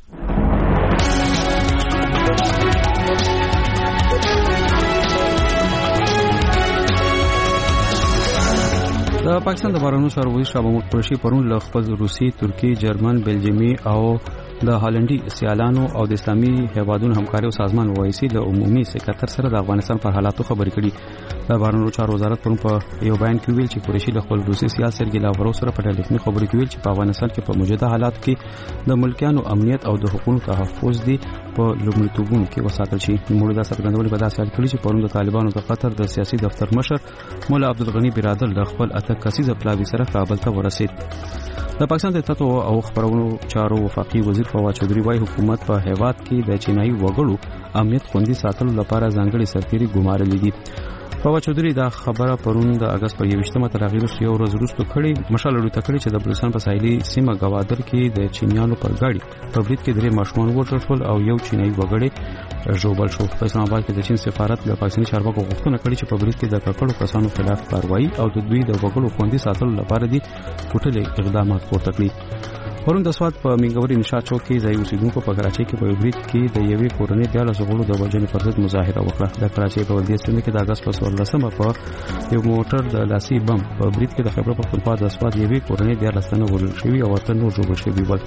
د پاکستان د بهرنیو چارو وزیر شاه محمود قریشي پرون له خپل روسي، ترکی، جرمن، بلجیمي او د هالندي سیالانو او د اسلامي هیوادونو همکاري او سازمان اوایسي له عمومي سکرټر سره د افغانستان پر حالاتو خبرې کړي. د بهرنیو چارو وزارت پرون په یو بیان کې ویل چې قریشي له خپل روسي سیال سرګي لاورو سره په ټلیفوني خبرې کې ویل چې په افغانستان کې په موجوده حالاتو کې د ملکیانو امنیت او د حقوقو تحفظ دي په لومړیتوبونو کې وساتل شي. نوموړي دا څرګندونه په داسې حال کې چې پرون د طالبانو د قطر د سیاسي دفتر مشر مولا عبدالغني برادر د خپل اته کسیزه پلاوي سره کابل ته ورسید. د پاکستان د اطلاعات او خبرونو چارو وفاقي وزیر فواد چودھری وايي حکومت په هیواد کې د چینایي وګړو امنیت خوندي ساتلو لپاره ځانګړي سرتیري ګمارلې دي. فواد چودھری دا خبره پرون د اگست په یوشتمه تر هغې وروسته یو ورځ وروسته کړې مشال اړوته کړې چې د بلوچستان په ساحلي سیمه ګوادر کې د چینیانو پر ګاډي په برید کې درې ماشومان ووژل شول او یو چینایي وګړی ژوبل شو. په اسلام آباد کې د چین سفارت د پاکستاني چارواکو غوښتنه کړې چې په برید کې د ککړو کسانو خلاف کاروایي او د دوی د وګړو خوندي ساتلو لپاره دي کوټلې اقدامات پورته کړي. پرون د سواد په منګوري نشاط چوک کې ځای اوسیدونکو په کراچۍ کې په برید کې د یوې کورنۍ دیارلس غړو د وژنې پر ضد مظاهره وکړه. د کراچۍ په ولدیه سیمه کې د اګست په څوارلسمه په یو موټر د لاسي بم په برید کې د خیبر پختونخوا د سواد یوې کورنۍ دیارلس تنه وژل شوي او اته نور ژوبل شوي ول.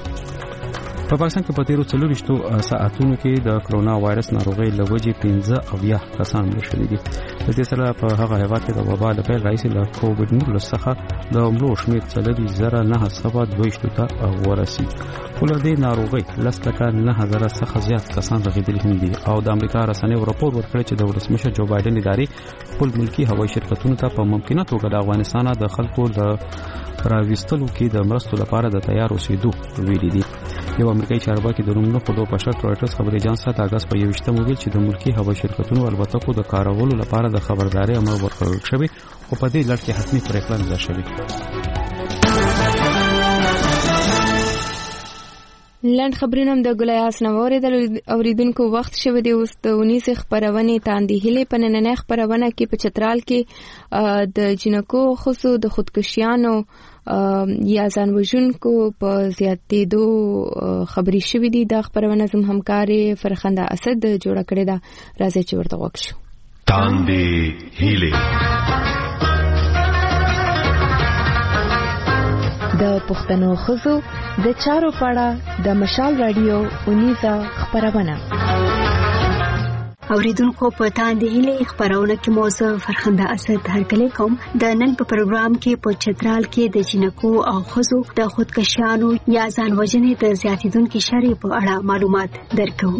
په پاکستان کې په تیرو څلورویشتو ساعتونو کې د کرونا وایرس ناروغۍ له وجې پنځه اویا کسان مړه شوي دي. د دې سره په هغه هیواد کې د وبا له پیل راهیسې له کووډ نولس څخه د مړو شمېر څلوېښت زره نهه سوه دوهویشتو ته ورسېد. خو له دې ناروغۍ لس لکه نهه زره څخه زیات کسان رغېدلي هم دي او د امریکا رسنیو راپور ورکړی چې د ولسمشر جو بایدن ادارې خپل ملکي هوایي شرکتونو ته په ممکنه توګه د افغانستان د خلکو د راوستلو کې د مرستو لپاره د تیار اوسېدو ویلي دي. یو امریکایي چارواکي د نوم نه خودو په شرط رويټرز خبري اژانس ته اگست په یوشتمه ویل چې د ملکي هوایي شرکتونو البته د کارولو لپاره د خبرداري امر ورکړل شوی خو په دې لړ کې حتمي پریکړه نه شوې. لاند خبرونه د ګلیاس نووري د اوریدونکو وخت شوه دی اوس د اونیس خبرونه تاندې هلي په نننې خبرونه کې په چترال کې د جنکو خصو د خودکشیانو یا ځان وژونکو په زیاتېدو خبري شوې دي. د خبرونه زم همکاري فرخنده اسد جوړه کړې ده. راځي چې ورته وکړو. تاندې هلي د پښتنو خزو د چارو پاړه د مشال رادیو اونیزه خبرونه. اوریدونکو په تاندې هلي خبرونه کې موضوع فرخنده اسد هرکلی کوم. د نن په پروګرام کې په چترال کې د جنکو او خزو د خودکشیانو یا ځان وژنې د زیاتیدونکو شری په اړه معلومات درکو.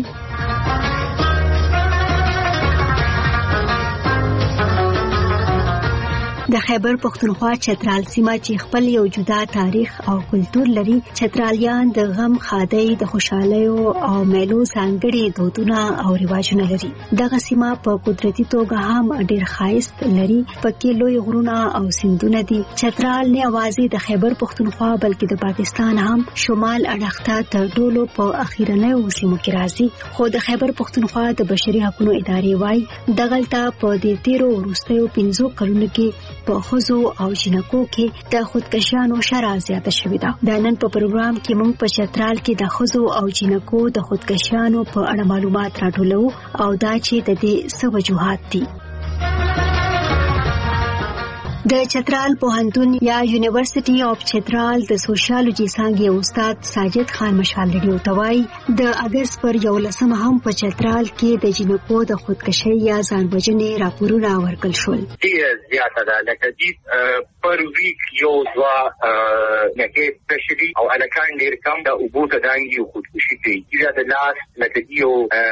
د خیبر پختونخوا چترال سیمه چې خپل یو جدا تاریخ او کلتور لري، چترالیان د غم، خادۍ، د خوشحالیو او میلو ځانګړي دودونه او رواجونه لري. دغه سیمه په قدرتي توګه هم ډېر ښایست لري. پکې لوی غرونه او سیندونه دي. چترال نه یوازې د خیبر پختونخوا بلکې د پاکستان هم شمال اړخ ته تر ټولو په اخیرنیو سیمو کې راځي. خو د خیبر پختونخوا د بشري حقوقو ادارې وايي دغلته په دې تیرو وروستیو پنځو کلونو کې په خزو او جنکو کې د خودکشیانو شرح زیاته شوې ده. د نن په پروګرام کې موږ په چترال کې د خزو او جنکو د خودکشیانو په اړه معلومات راټولو او دا چې د دې څه وجوهات دي. د چترال پوهنتون یا یونیورسيټي اف چترال د سوشیالوجي څانګې استاد ساجد خان مشال لري ته وايي د اگست پر یولسمه هم په چترال کې د جنکو د خودکشي یا ځان وژنې راپورونه ورکړل شول. ډېر زیاته ده لکه چې پر ویک یو دوا نه سپیشلی او الکان ډیر کم د اوبو ته دانګي او خودکشي کوي دا د لاس لکه یو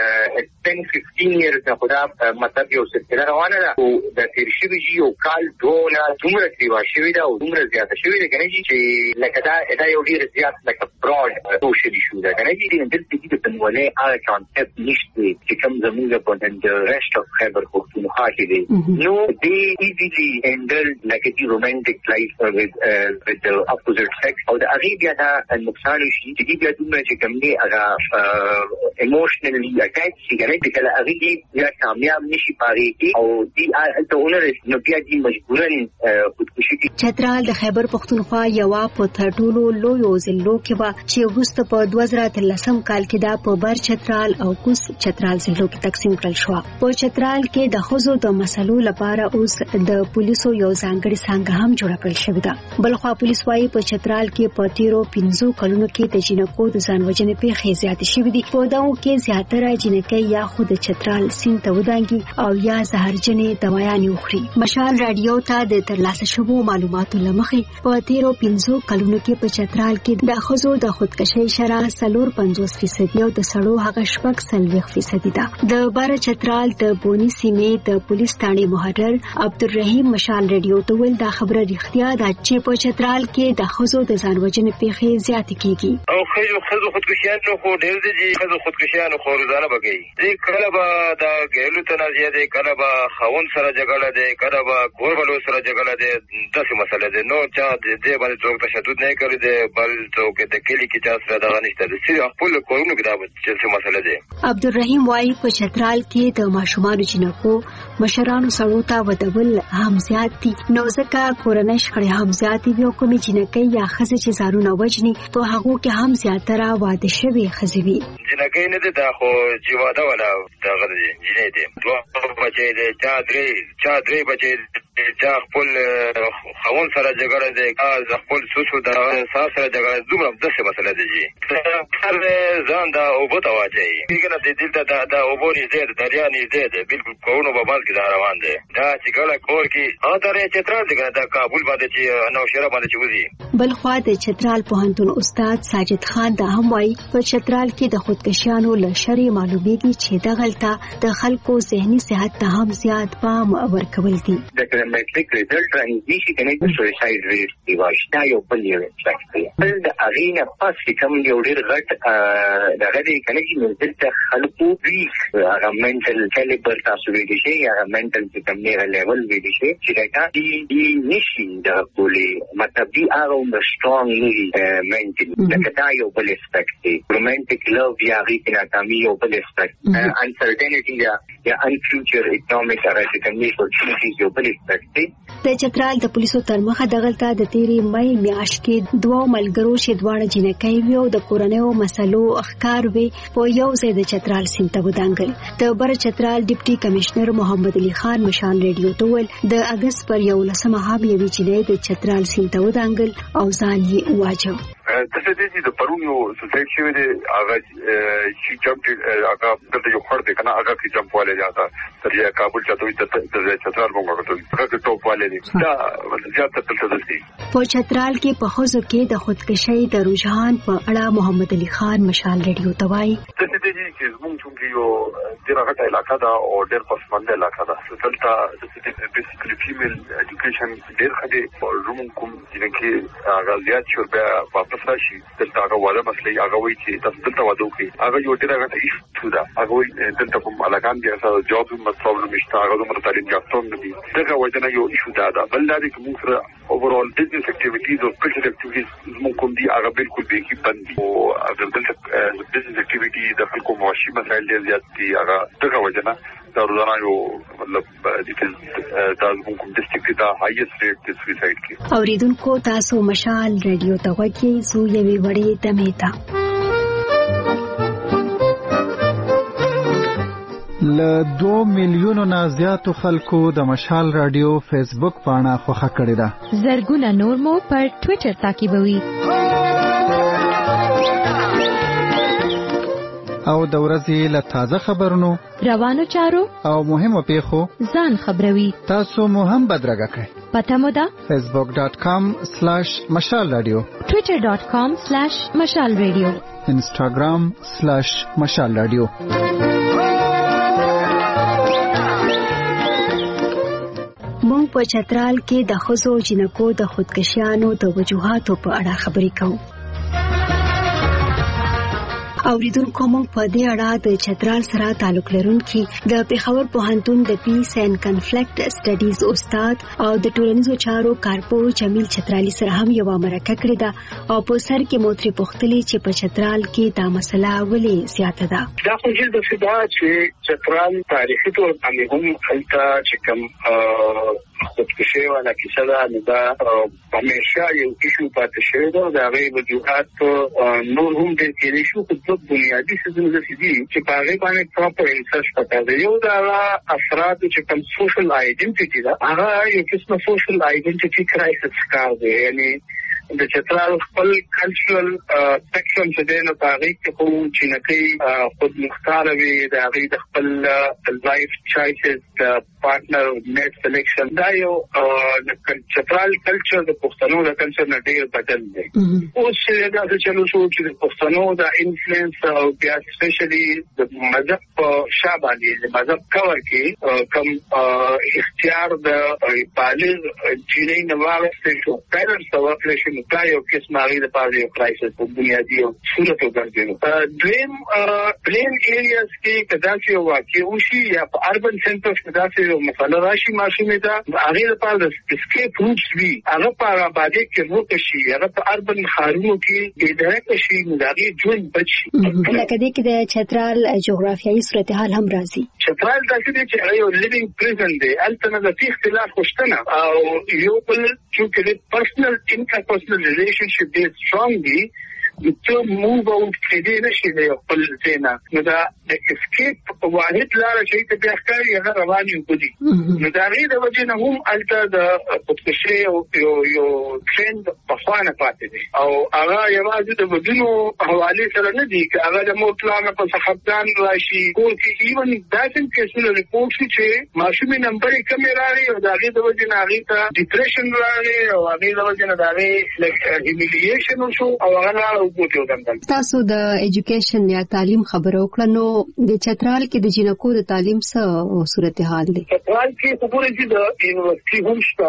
ten to fifteen years نه خدا مطلب یو څه روانه ده او د تیر شوی یو کال دوه دومره سیوا شوی دا او دومره زیاته شوی ده کنه چې لکه دا دا یو ډیر زیات لکه براډ سوشل ایشو ده کنه چې د دې د تنولې هغه کانسپټ نشته چې کوم زموږ په د ریسټ اف خیبر پختونخوا کې دی نو دی ایزیلی هندل لکه دی رومانټیک لایف with with the opposite sex او د هغه بیا دا نقصان شي چې بیا دومره چې کوم دی هغه ایموشنلی اٹیچ شي کنه چې کله هغه بیا کامیاب نشي پاره او دی ته ونر نو بیا دی مجبورن خودکشي کوي. چترال د خیبر پختونخوا یو په ټولو لویو ضلعو کې وا چې وروسته په دوه زره اتلسم کال کې دا په بر چترال او کوس چترال ضلعو کې تقسیم کړل شو. په چترال کې د خزو د مسلو لپاره اوس د پولیسو یو ځانګړي څنګه هم جوړ کړل شوی ده. بلخوا پولیس وايي په چترال کې په تیرو پنځو کلونو کې د جنکو د ځان وژنې پیښې زیاتې شوې دي. په دغو کې زیاتره جنکې یا خود چترال سیند ته ودانګي او یا زهرجنې دوايانې وخوري. مشال رادیو ته د ترلاسه شوو معلوماتو لمخې په تیرو پنځو کلونو کې په چترال کې د خزو د خودکشي شرح سلور پنځوس فیصدي او د سړو هغه شپږ څلوېښت فیصدي ده. د بر چترال د بونی سیمې د پولیس ثاني مهرر عبدالرحیم مشال رادیو ته ویل دا خبره رښتیا ده چې په چترال کې د خزو د ځان وژنې پیښې زیاتې کیږي. او خزو خزو خودکشیانو خو ډېر دي خزو خودکشیانو خو روزانه بګي دې کله به دا ګیلو تنازیه دې کله به خاون سره جګړه دې کله به کوربلو سره جګړه دې داسې مسله ده. نو چا دې باندې څوک تشدد نه کوي دې بل څوک د کلی کې چا سره دا نشته د سری خپل کورونو کې دا څه مسله ده. عبدالرحیم وايي په چترال کې د ماشومانو جنکو مشرانو سړو ته ودول هم زیات دي نو ځکه کورنۍ شخړې هم زیات دي او کومې جنکې یا ښځې چې ځانونه وژني په هغو کې هم زیاتره واده شوې ښځې وي. جنکې نه ده دا خو چې واده ولا دغه دي جنې دي دوه بچي دي چا درې چا درې بچي چا خپل خاون سره جګړه دي کاز خپل سوسو د ساس سره جګړه دومره داسې مسله دي چې هر ځان دا او بوت واچي کله دې دلته دا دا او بونی زید دریا نه زید بالکل کوونو په باز کې دا روان دي دا چې کله کور کې ا درې چترال دي دا کابل باندې چې نو شهر باندې چې وځي. بلخوا د چترال پوهنتون استاد ساجد خان دا هم وايي په چترال کې د خودکشیانو لشرې معلومیږي چې د غلطه د خلکو ذهني صحت ته هم زیات پام ورکول دي. د میټریک ریزلټ راځي چې کنه د سویساید ریټ دی واښتا یو بل یو فکټ دی د اغینه پاس کوم یو ډیر غټ دغه دی کنه چې دلته خلکو ویک هغه منټل کیلیبر تاسو ویل شي هغه منټل چې کوم نه لیول ویل شي چې دا دی نشي د بولی مطلب دی هغه د سترونګ نه منټل لکه دا یو بل فکټ دی رومانټیک لوف یا ریټنا تامي یو بل فکټ انسرټینټی یا یا ان فیوچر اکونومیک راځي اپورچونټیز یو بل فکټ. د چترال د پولیسو تر مخه دغلطه د تیری مې میاشت کې دوه ملګرو چې دواړه جنکۍ وي او د کورنیو مسلو اخکار وي په یو ځای د چترال سیند ته ودانګل. د بر چترال ډیپټي کمشنر محمد علي خان مشال ریډیو ته ویل د اگست پر یولسمه هم یوې جنۍ د چترال سیند ته ودانګل او ځان یې واچو. د څه دي د پرون یو سوسایټ شوی دی هغه چې جمپ هغه دلته یو خړ دی کنه هغه کې جمپ والے جاتا تر یا کابل چاته وي د چترال موږ ته هغه ټوپ والے دي دا زیات تل دي. په چترال کې په خوځو کې د خودکشي د رجحان په اړه محمد علي خان مشال ریډیو ته وایي د څه دي چې موږ چې یو ډیره غټه علاقه ده او ډیر پسمنده علاقه ده دلته د څه دي بیسیکلی فیمیل ایجوکیشن ډیر خدي او زموږ کوم چې هغه زیات شو بیا واپس راشي دلته هغه واده مسلې هغه وایي چې تاسو دلته واده وکړئ هغه یو ډیره غټه ایشو ده هغه وایي دلته کوم علاقان بیا سره جاب هم پرابلم نشته هغه دومره تعلیم یافته نه دي دغه وجه نه یو ایشو ده ده بل دا چې موږ سره اوورال بزنس اکټیویټیز او پرسنل اکټیویټیز زموږ کوم دي هغه بالکل به کې بند دي او اگر دلته بزنس اکټیویټي د خلکو معاشي مسایل ډیر زیات دي هغه دغه وجه نه دا روزانه یو مطلب د دا زموږ کوم ډیسټریکټ دا هایست ریټ د سویساید کې. اوریدونکو تاسو مشال ریډیو ته وګورئ زو یوې وړې دمیتا ل دو میلیونو نه زیاتو خلکو د مشال رادیو فیسبوک پاڼه خوښه کړې ده. زرګونه نور مو پر ټوئیټر تعقیبوي او د ورځې له تازه خبرونو روانو چارو او مهمو پیښو ځان خبروي. تاسو مو هم بدرګه کړئ. پته مو ده facebook dot com slash mashal radio twitter dot com slash mashal radio instagram slash mashal radio. مونږ په چترال کې د ښځو جنکو د خودکشیانو د وجوهاتو په اړه خبرې کوو. اوریدونکو موږ په دې اړه د چترال سره تعلق لرونکي د پېښور پوهنتون د پیس اینڈ کنفلیکټ سټډیز استاد او د ټولنیزو چارو کارپو جمیل چترالی سره هم یو مرکه کړې ده او په سر کې موتري پوښتلې چې په چترال کې دا مسله ولې زیاته ده. دا خو جلد فدا چې چترال تاریخي تور باندې هم خلک چې کوم خودکشي والا کیسه ده نو دا همیشه یو ایشو پاتې شوی ده. دا غي وجوهات نور هم د کېدې شو خو د بنیادی سیستم د سيدي چې په هغه باندې پراپر ریسرچ پکار دی. یو دا افراد چې کوم سوشل آیډنټیټي ده هغه یو قسم سوشل آیډنټیټي کرایسس ښکار دی. یعنی د چترال خپل کلچرل سیکشن چې دی نو په هغه کې خو چې نکي خود مختار وي د هغه د خپل لایف چوایسز د پارټنر نیټ سلیکشن دا یو د چترال کلچر د پښتنو د کلچر نه ډیر بدل دی. اوس دا چې نو شو چې د پښتنو د انفلوئنس او بیا سپیشلی د مذهب شابه دي د مذهب کور کې کم اختیار د بالغ جنې نوښت شو پیرنټس او افلیشن دا یو قسم هغه د پاره یو کرایسس په بنیادی او صورت وګرځي. دریم پلین ایریاز کې کدا چې واقع وشي یا په اربن سنټرز کې دا چې مسله راشي ماشومه دا هغه لپاره د اسکیپ روټس وی هغه په باندې کې وروته شي هغه په اربن خارونو کې د ډایرکټ شي مداري جون بچي. لکه دې کې د چترال جغرافیایي صورتحال هم راځي. چترال داسې دی چې یو لیوینګ پریزن دی البته د اختلاف خوشتنه او یو بل چې د پرسنل انټرپرسنل ریلیشنشپ دی سترونګ دی to move out کېدې نشي د خپل ځینا نو دا د اسکیپ واحد لار چې ته بیا ښکاري هغه رواني وګړي نو دا غي د وجه نه هم الته د خودکشي او یو یو ټرند په خوانه پاتې دي او هغه یوازې د ودونو حواله سره نه دي چې هغه د موټلانه په صحابدان راشي کو چې ایون دا څنګه کیسونه ریپورت شي چې ماشومې نمبر کم راغی او دا غي د وجه نه هغه ته ډیپریشن راغی او هغه د وجه نه دا غي هیمیلیشن شو او هغه تاسو د ایجوکیشن یا تعلیم خبرو کړه نو د چترال کې د جنکو د تعلیم څه صورتحال دی؟ چترال کې خبرې دي د یونیورسيټي هم شته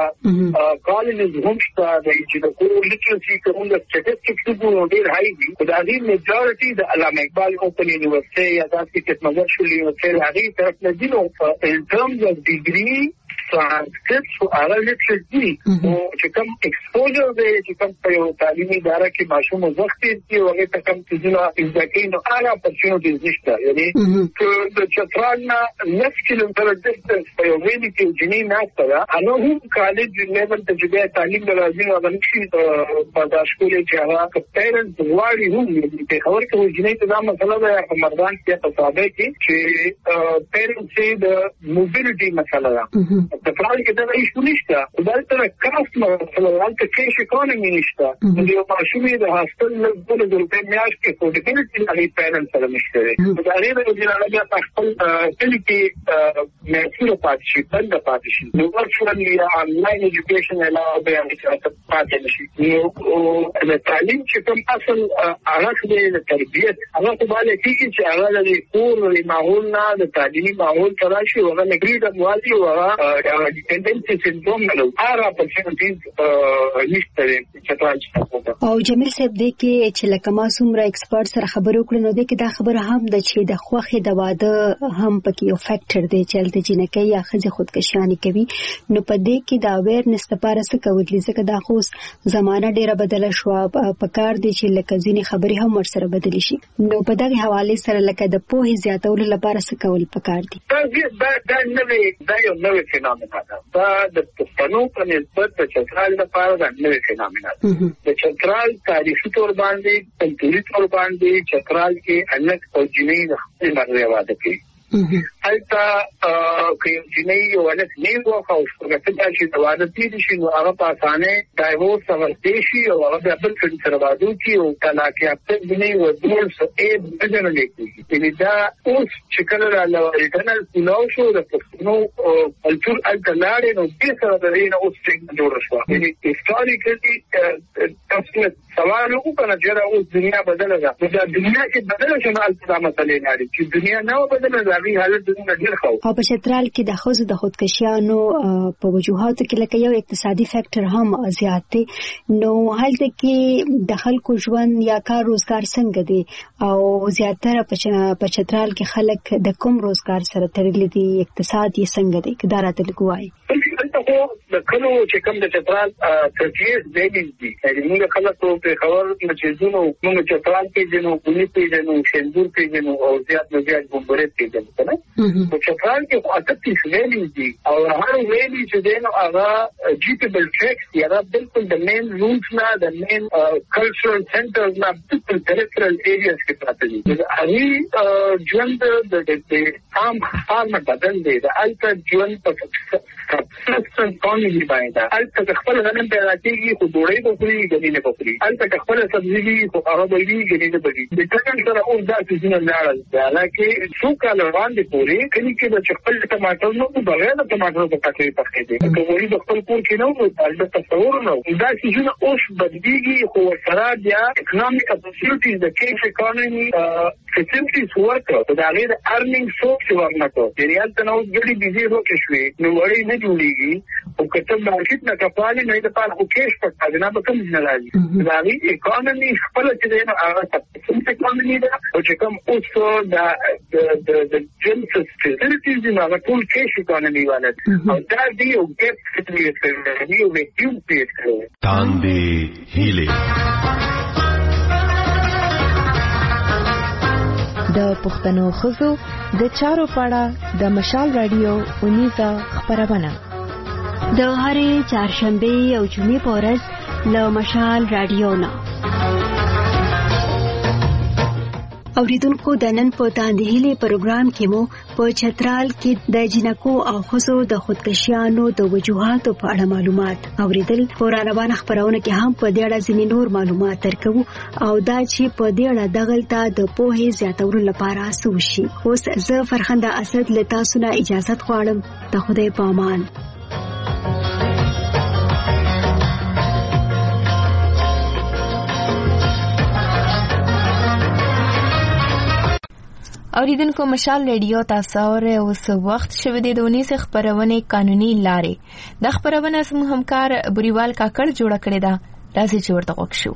کالجز هم شته د جنکو لیټرسي کوم د سټټسټکس په ډېر هاي دي خو د دې میجورټي د علامه اقبال اوپن یونیورسيټي یا داسې کټمګر شو یونیورسيټي هغه طرف نه دي نو ان ټرمز اف ډیګري ترانسکرپټ او هغه لیټرسي او چې کوم ایکسپوژر دی چې کوم په یو تعلیمي اداره کې ماشوم وخت دی او هغه ته کوم څه نه ځکه نو هغه اپورچونټیز نشته. یعنی د چترال نه نس کیلومتر ډیسټنس په یو ویلي کې جنې نه ستاره انو هم کالج لیول ته چې تعلیم راځي او غنښي په داسې کولې چې هغه پیرنټس واړي هم په خبر کې جنې ته دا مسله ده په مردان کې په صاحب کې چې پیرنټس د موبیلیټي مسله ده. د پلان کې دا هیڅ نشته دا تر کاست مسله ده کې شي اکانومي نشته د یو ماشومې د هاستل له دغه روپې میاشت کې فورټیبلیټي لري پیرنټس سره نشته دا غیر د جنرالي په خپل کلی کې مېسور پاتې شي بند پاتې شي نو ورچوال یا انلاین ایجوکیشن علاوه به پاتې نشي نو د تعلیم چې کوم اصل هغه د تربیت هغه په باندې کې چې هغه د کور د ماحول نه د تعلیمي ماحول تراشي او هغه نګری د موالي او هغه ډیپندنسي سندروم نه هغه په اپورچونټیز نشته او جمیل صاحب دې کې چې لکه ما څومره ایکسپرټ سره خبرو کړو نو دې کې دا خبره هم د چې د خوخه د واده هم پکې یو فیکټر دی چې د جنکۍ یا خځې خودکشیانه کوي نو په دې کې دا اویرنس لپاره څه کوي ځکه دا خو زمانہ ډیره بدله شو په کار دی چې لکه ځینې خبرې هم ورسره بدلی شي نو په دغه حواله سره لکه د پوهې زیاتولو لپاره څه کول پکار دي؟ دا دا نوې دا یو نوې فینومنا ده دا د پښتنو په نسبت د چترال لپاره دا نوې فینومنا ده. د چترال تاریخي تور باندې کلتوري تور باندې چترال کې الګ او جنې د خپل مرزه واده کوي البته که جنۍ یو ولک نه وخت او څنګه چې د واده دي شي نو هغه په اسانه ډایورس ورته شي او هغه د خپل څخه سره واده کوي او طلاق یافته جنۍ و دول څه یې بدل نه کوي چې دا اوس چې کله له ریټرنل پلاو شو د پښتنو کلچر الکلاړې نو د سره د رینه اوس څنګه جوړ شو یعنی هیستوریکلی تاسو سوال وکړه چې اوس دنیا بدله ده دا دنیا کې بدله شنه البته مسلې نه دي چې دنیا نه بدله ده حالت دغه ډیر خو او په چترال کې د خوځو د خودکشیانو په وجوهاتو کې لکه یو اقتصادي فیکٹر هم زیات دی نو هلته کې د خلکو ژوند یا کار روزګار څنګه دی او زیاتره په چترال کې خلک د کوم روزګار سره تړلي دي اقتصاد یې څنګه دی کدارات لګوي د کلو چې کوم د چترال ترکیز دی دي چې موږ خلکو په خبر چې زونو موږ چترال کې جنو بونی په جنو شندور په جنو او زیات نه زیات ګمبرت کې جنو نه په چترال کې اته ویلي دي او هر ویلي چې دینو هغه جیپبل ټریکس یا بالکل د مین روټس نه د مین کلچرل سنټرز نه بالکل پریفرل ایریاز کې پراته دي هغه ژوند د عام خلک بدل دي د الټا ژوند په سبسټنس کانونی باندې الته خپل غنم پیدا کیږي خو ډوړې په پوری غنی نه په پوری الته خپل سبزی خو هغه به وی غنی نه بږي د څنګه سره اوس دا څه نه لاړل دا لکه څو کال باندې پوری کله کې د خپل ټماټر نو بغیر د ټماټر په پکې پخې دي که وایي د خپل کور کې نو د تصور نو دا څه نه اوس بدلیږي خو سره بیا اکونومیک اپورچونټیز د کیف اکانومي فیسیلیټیز ورکړه دا غیر ارنینګ سورس ورنکو ریال ته نو ګډي بيزي هوکې شوې نو وړي نه جوړيږي او کته مارکیټ نه کفالي نه د پاره خو کیش پټه نه به کوم نه راځي دا غي اکانومي خپل چې نه هغه څه اکانومي دا او چې کوم اوس دا د د جنس فیسیلیټیز نه ټول کیش اکانومي والا او دا دی او ګټ کړی دی او ویکیوم پیټ کړو تاندې هیله د پښتنو خزو د چارو پاړه د مشال رادیو اونیزه خبرونه د هرې چهارشنبه او جمعې په ورځ له مشال رادیو نه اوریدونکو د نن په تاندهیلي پروګرام کې مو په چترال کې د جنکو او خزو د خودکشیانو د وجوهاتو په اړه معلومات اوریدل په روانه خبرونه کې هم په دې اړه ځینې نور معلومات درکو او دا چې په دې اړه دغلطه د پوهې زیاتولو لپاره سوشي اوس زه فرخنده اسد له تاسو نه اجازه غواړم ته خدای په امان اوریدونکو مشال ریډیو تاسو اورئ اوس وخت شوه د دونیس خبرونه قانوني لارې د خبرونه سم همکار بریوال کاکړ جوړ کړی دا راځي چې ورته وښیو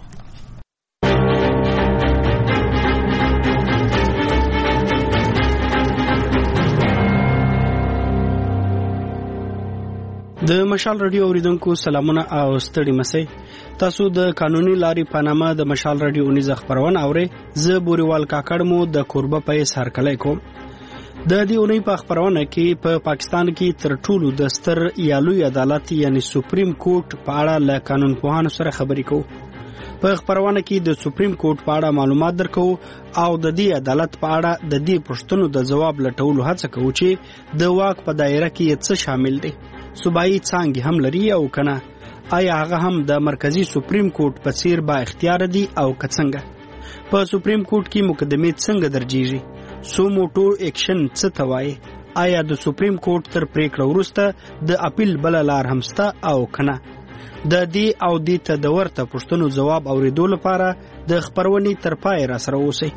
د مشال رادیو اوریدونکو سلامونه او ستړي مسئ تاسو د قانوني لارې په نامه د مشال رادیو اونیزه خبرونه اورئ زه بوریوال کاکړ مو د کوربه پیس هرکلی کوم د دې اونۍ په خبرونه کې په پا پاکستان کې تر ټولو د ستر یالوی عدالت یعنی سپریم کورټ په اړه له قانون پوهانو سره خبرې کوو په خبرونه کې د سپریم کورټ په اړه معلومات درکو او د دې عدالت په اړه د دې پوښتنو د جواب لټولو هڅه کوو چې د واک په دایره کې څه شامل دي صوبایي څانګې هم لري او کنه آیا هغه هم د مرکزی سپریم کورټ په څیر با اختیار دي او کڅنګه په سپریم کورټ کې مقدمې څنګه درجیږي سو موټو اکشن څه ته وایي آیا د سپریم کورټ تر پریکړه وروسته د اپیل بل لار همسته او کنه د دې او د تدورته پښتنو جواب اوریدو لپاره د خبرونې تر پای را سره اوسئ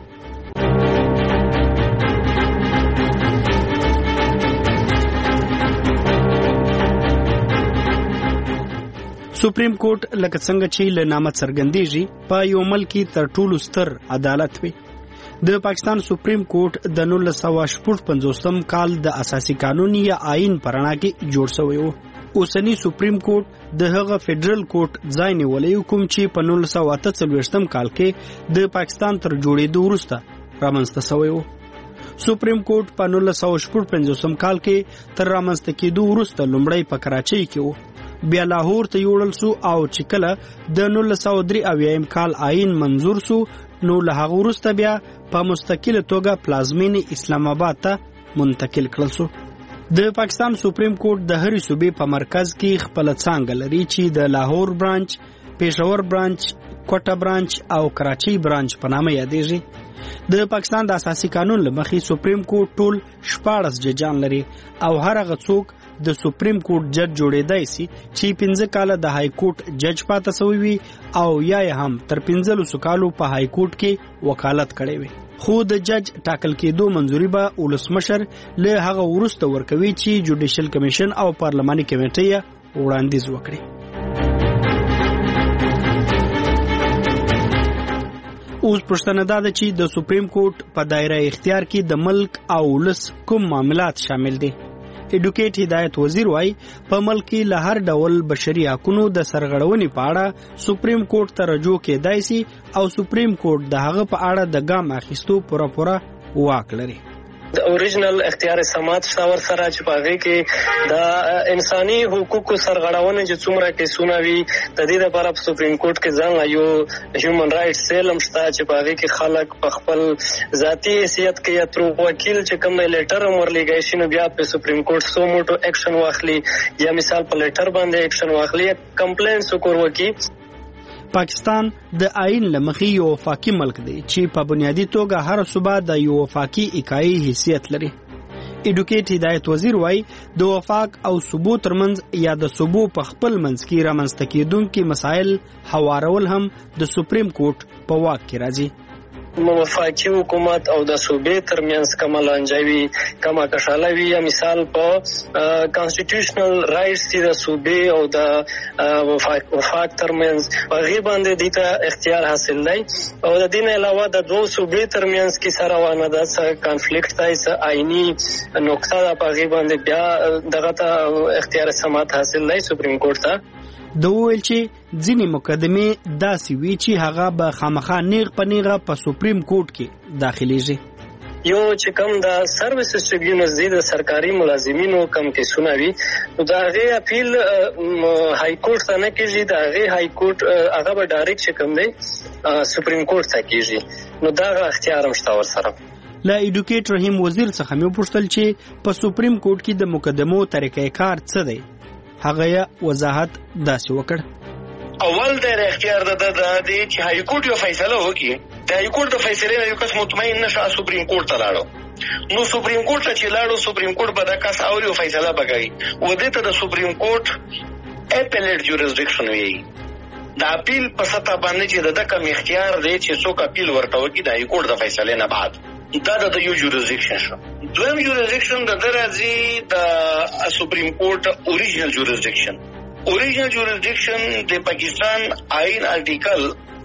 سپریم کورټ لکه څنګه چې له نامه څرګندېږي په یو ملک تر ټولو ستر عدالت وي د پاکستان سپریم کورټ د نولس سوه شپږ پنځوسم کال د اساسي قانون یا آئین په رڼا کې جوړ شوی و اوسنی سپریم کورټ د هغه فدرل کورټ ځای نیولی کوم چې په نولس سوه اته څلوېښتم کال کې د پاکستان تر جوړېدو وروسته رامنځته شوی و سپریم کورټ په نولس سوه شپږ پنځوسم کال کې تر رامنځته کېدو وروسته لومړی په کراچۍ کې و بیا لاهور ته یوړل سو او چې کله د نولس سوه درې اویایم کال آئین منظور سو نو له هغه وروسته بیا په مستقله توګه پلازمینې اسلام آباد ته منتقل کړل شو. د پاکستان سپریم کورټ د هرې صوبې په مرکز کې خپل څانګه لري چې د لاهور برانچ، پېښور برانچ، کوټه برانچ او کراچۍ برانچ په نامه یادېږي. د پاکستان د اساسي قانون له مخې سپریم کورټ ټول شپاړس ججان لري او هر هغه څوک د سپریم کورټ جج جوړېدای شي چې پنځه کاله د های کورټ جج پاتې شوی وي او یا هم تر پنځلسو کالو په های کورټ کې وکالت کړی وي. خو د جج ټاکل کېدو منځوري به ولسمشر له هغه وروسته ورکوي چې جوډیشل کمیشن او پارلماني کمیټه یې وړاندیز وکړي. اوس پوښتنه دا ده چې د سپریم کورټ په دایره اختیار کې د ملک او ولس کوم معاملات شامل دي. ایډوکیټ هدایت وزیر وايي په ملک کې له هر ډول بشري حقوقو د سرغړونې په اړه سپریم کورټ ته رجوع کېدای شي او سپریم کورټ د هغه په اړه د ګام اخیستو پوره پوره واک لري. د اوریجنل اختیار سماعت شاور سره چې پاغه کې د انساني حقوقو سرغړونه چې څومره کیسونه وي د دې لپاره په سپریم کورټ کې ځان یو هیومن رائټس سیل هم شته چې پاغه کې خلک په خپل ذاتی حیثیت کې یا تر وکیل چې کوم لیټر ورلېږي شي نو بیا په سپریم کورټ سو موټو اکشن واخلي یا مثال په لیټر باندې اکشن واخلي کمپلینټس وکړي. پاکستان د آئین لمخې یو وفاقي ملک دی چې په بنیادی توګه هر صوبه د یو وفاقي اکایي حیثیت لري. ایډوکیټ هدایت وزیر وايي د وفاق او صوبو ترمنځ یا د صوبو په خپل منځ کې رامنځته کېدونکي مسایل هوارول هم د سپریم کورټ په واک کې راځي. وفاقي حکومت او د صوبې ترمنځ کومه لانجوي کومه کشالوي یا مثال په کانسټیټیوشنل رائټس دي د صوبې او د وفاق وفاق ترمنځ هغه باندې د ته اختیار حاصل دی او د دین علاوه د دوه صوبې ترمنځ کې سره وانه د څه کانفلیکټ دی څه آئینی نقطه د هغه باندې بیا دغه ته اختیار سماعت حاصل دی سپریم کورټ ته. د ویل چې ځینې مقدمې داسې وي چې هغه به خامخا نیغ په نیغه په سپریم کورټ کې داخليږي. یو چې کوم د سرویسز ټریبیونل دی د سرکاري ملازمینو کم کیسونه وي نو دا غي اپیل های کورټ ته نه کیږي دا غي های کورټ هغه به ډایرکټ چې کوم دی سپریم کورټ ته کیږي نو دا اختیار هم شته ور سره. لا ایډوکیټ رحیم وزیر څخه مې پوښتل چې په سپریم کورټ کې د مقدمو طریقې کار څه دی. هغه وضاحت داسې وکړ. اول د اختیار د د چې های کورټ یو فیصله وکړي د های کورټ د فیصلې نه یو کس مطمئن نشه سپریم کورټ ته لاړو نو سپریم کورټ ته چې لاړو سپریم کورټ به دا کس اوري او فیصله وکړي و دې ته د سپریم کورټ اپیلیټ جوریسډکشن وي د اپیل په سطح باندې چې د کوم اختیار دی چې څوک اپیل ورته وکړي د های کورټ د فیصلې نه بعد دا د یو جوریسډکشن شو. دویم جوریسډکشن د درازي د سپریم کورټ اوریجنل جوریسډکشن اوریجنل جوریسډکشن د پاکستان آئین آرټیکل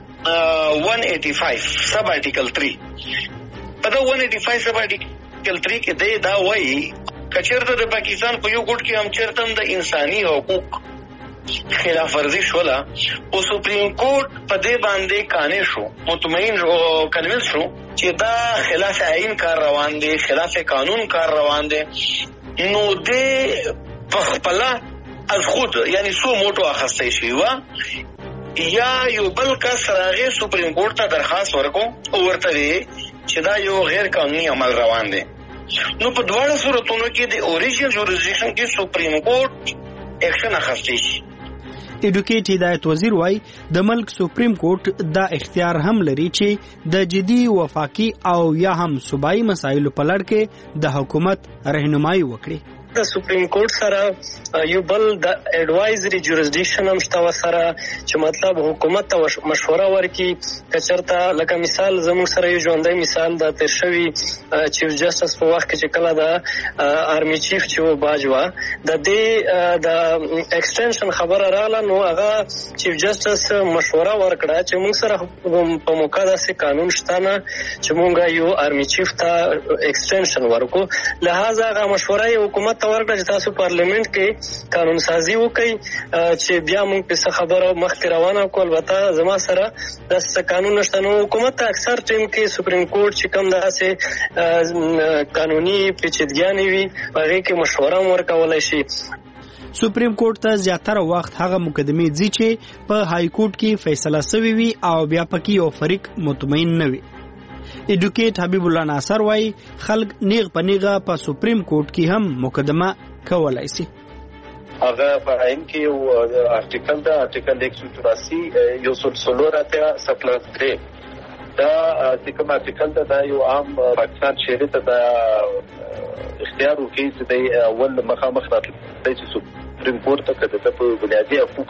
one eighty-five سب آرټیکل three په دا one eighty-five سب آرټیکل three کې دی دا وایي کچېرته د پاکستان په یو ګډ کې هم چیرته د انساني حقوق خلاف ورزي شولا او سپریم کورټ په دې باندې قانع شو مطمئن او کنوینس شو چې دا خلاف آئین کار روان دي خلاف قانون کار روان دي نو دې په خپل از خود یعنی سو موټو اخستې شي وا یا یو بل کس راغی سپریم کورټ ته درخواست ورکو او ورته چې دا یو غیر قانوني عمل روان دي نو په دواړو صورتونو کې د اوریجنل جوریسډکشن کې سپریم کورټ اکشن اخستې شي. ایډوکیټ هدایت وزیر وايي د ملک سپریم کورټ دا اختیار هم لري چې د جدي وفاقي او یا هم صوبایي مسایلو په لړ کې د حکومت رهنمایي وکړي. د سپریم کورټ سره یو بل د اډوایزري جوریسډکشن هم شته سره چې مطلب حکومت ته مشوره ورکړي کچرته لکه مثال زموږ سره یو ژوندۍ مثال د تیر شوی چیف جسټس په وخت کې چې کله د آرمي چیف چې باجوا د دې د ایکسټنشن خبره رااله نو هغه چیف جسټس مشوره ورکړه چې موږ سره په موقع داسې قانون شته نه چې موږ یو آرمي چیف ته ایکسټنشن ورکو لہذا هغه مشوره حکومت ورکړه چې تاسو پارلیمنت کې قانون سازي وکړي چې بیا موږ په څه خبره مخکې روانه کول وته زما سره د قانون نشته نو حکومت اکثر ټیم کې سپریم کورټ چې کوم داسې قانوني پیچیدګیانې وي هغه کې مشوره ورکولای شي. سپریم کورټ ته زیاتره وخت هغه مقدمې ځي چې په های کورټ کې فیصله شوی وي او بیا پکې یو فریق مطمئن نه وي. ایډوکیټ حبیب الله ناصر وايي خلک نیغ په نیغه په سپریم کورټ کې هم مقدمه کولای شي. هغه په عین کې یو آرټیکل دا آرټیکل ایک سو چوراسی یو سل څلور اتیا سپلس درې دا چې کوم آرټیکل دا یو عام پاکستان شهري ته دا اختیار وکړي چې د اول مخامخ راتللی چې سپریم کورټ ته کده په بنیادي حقوق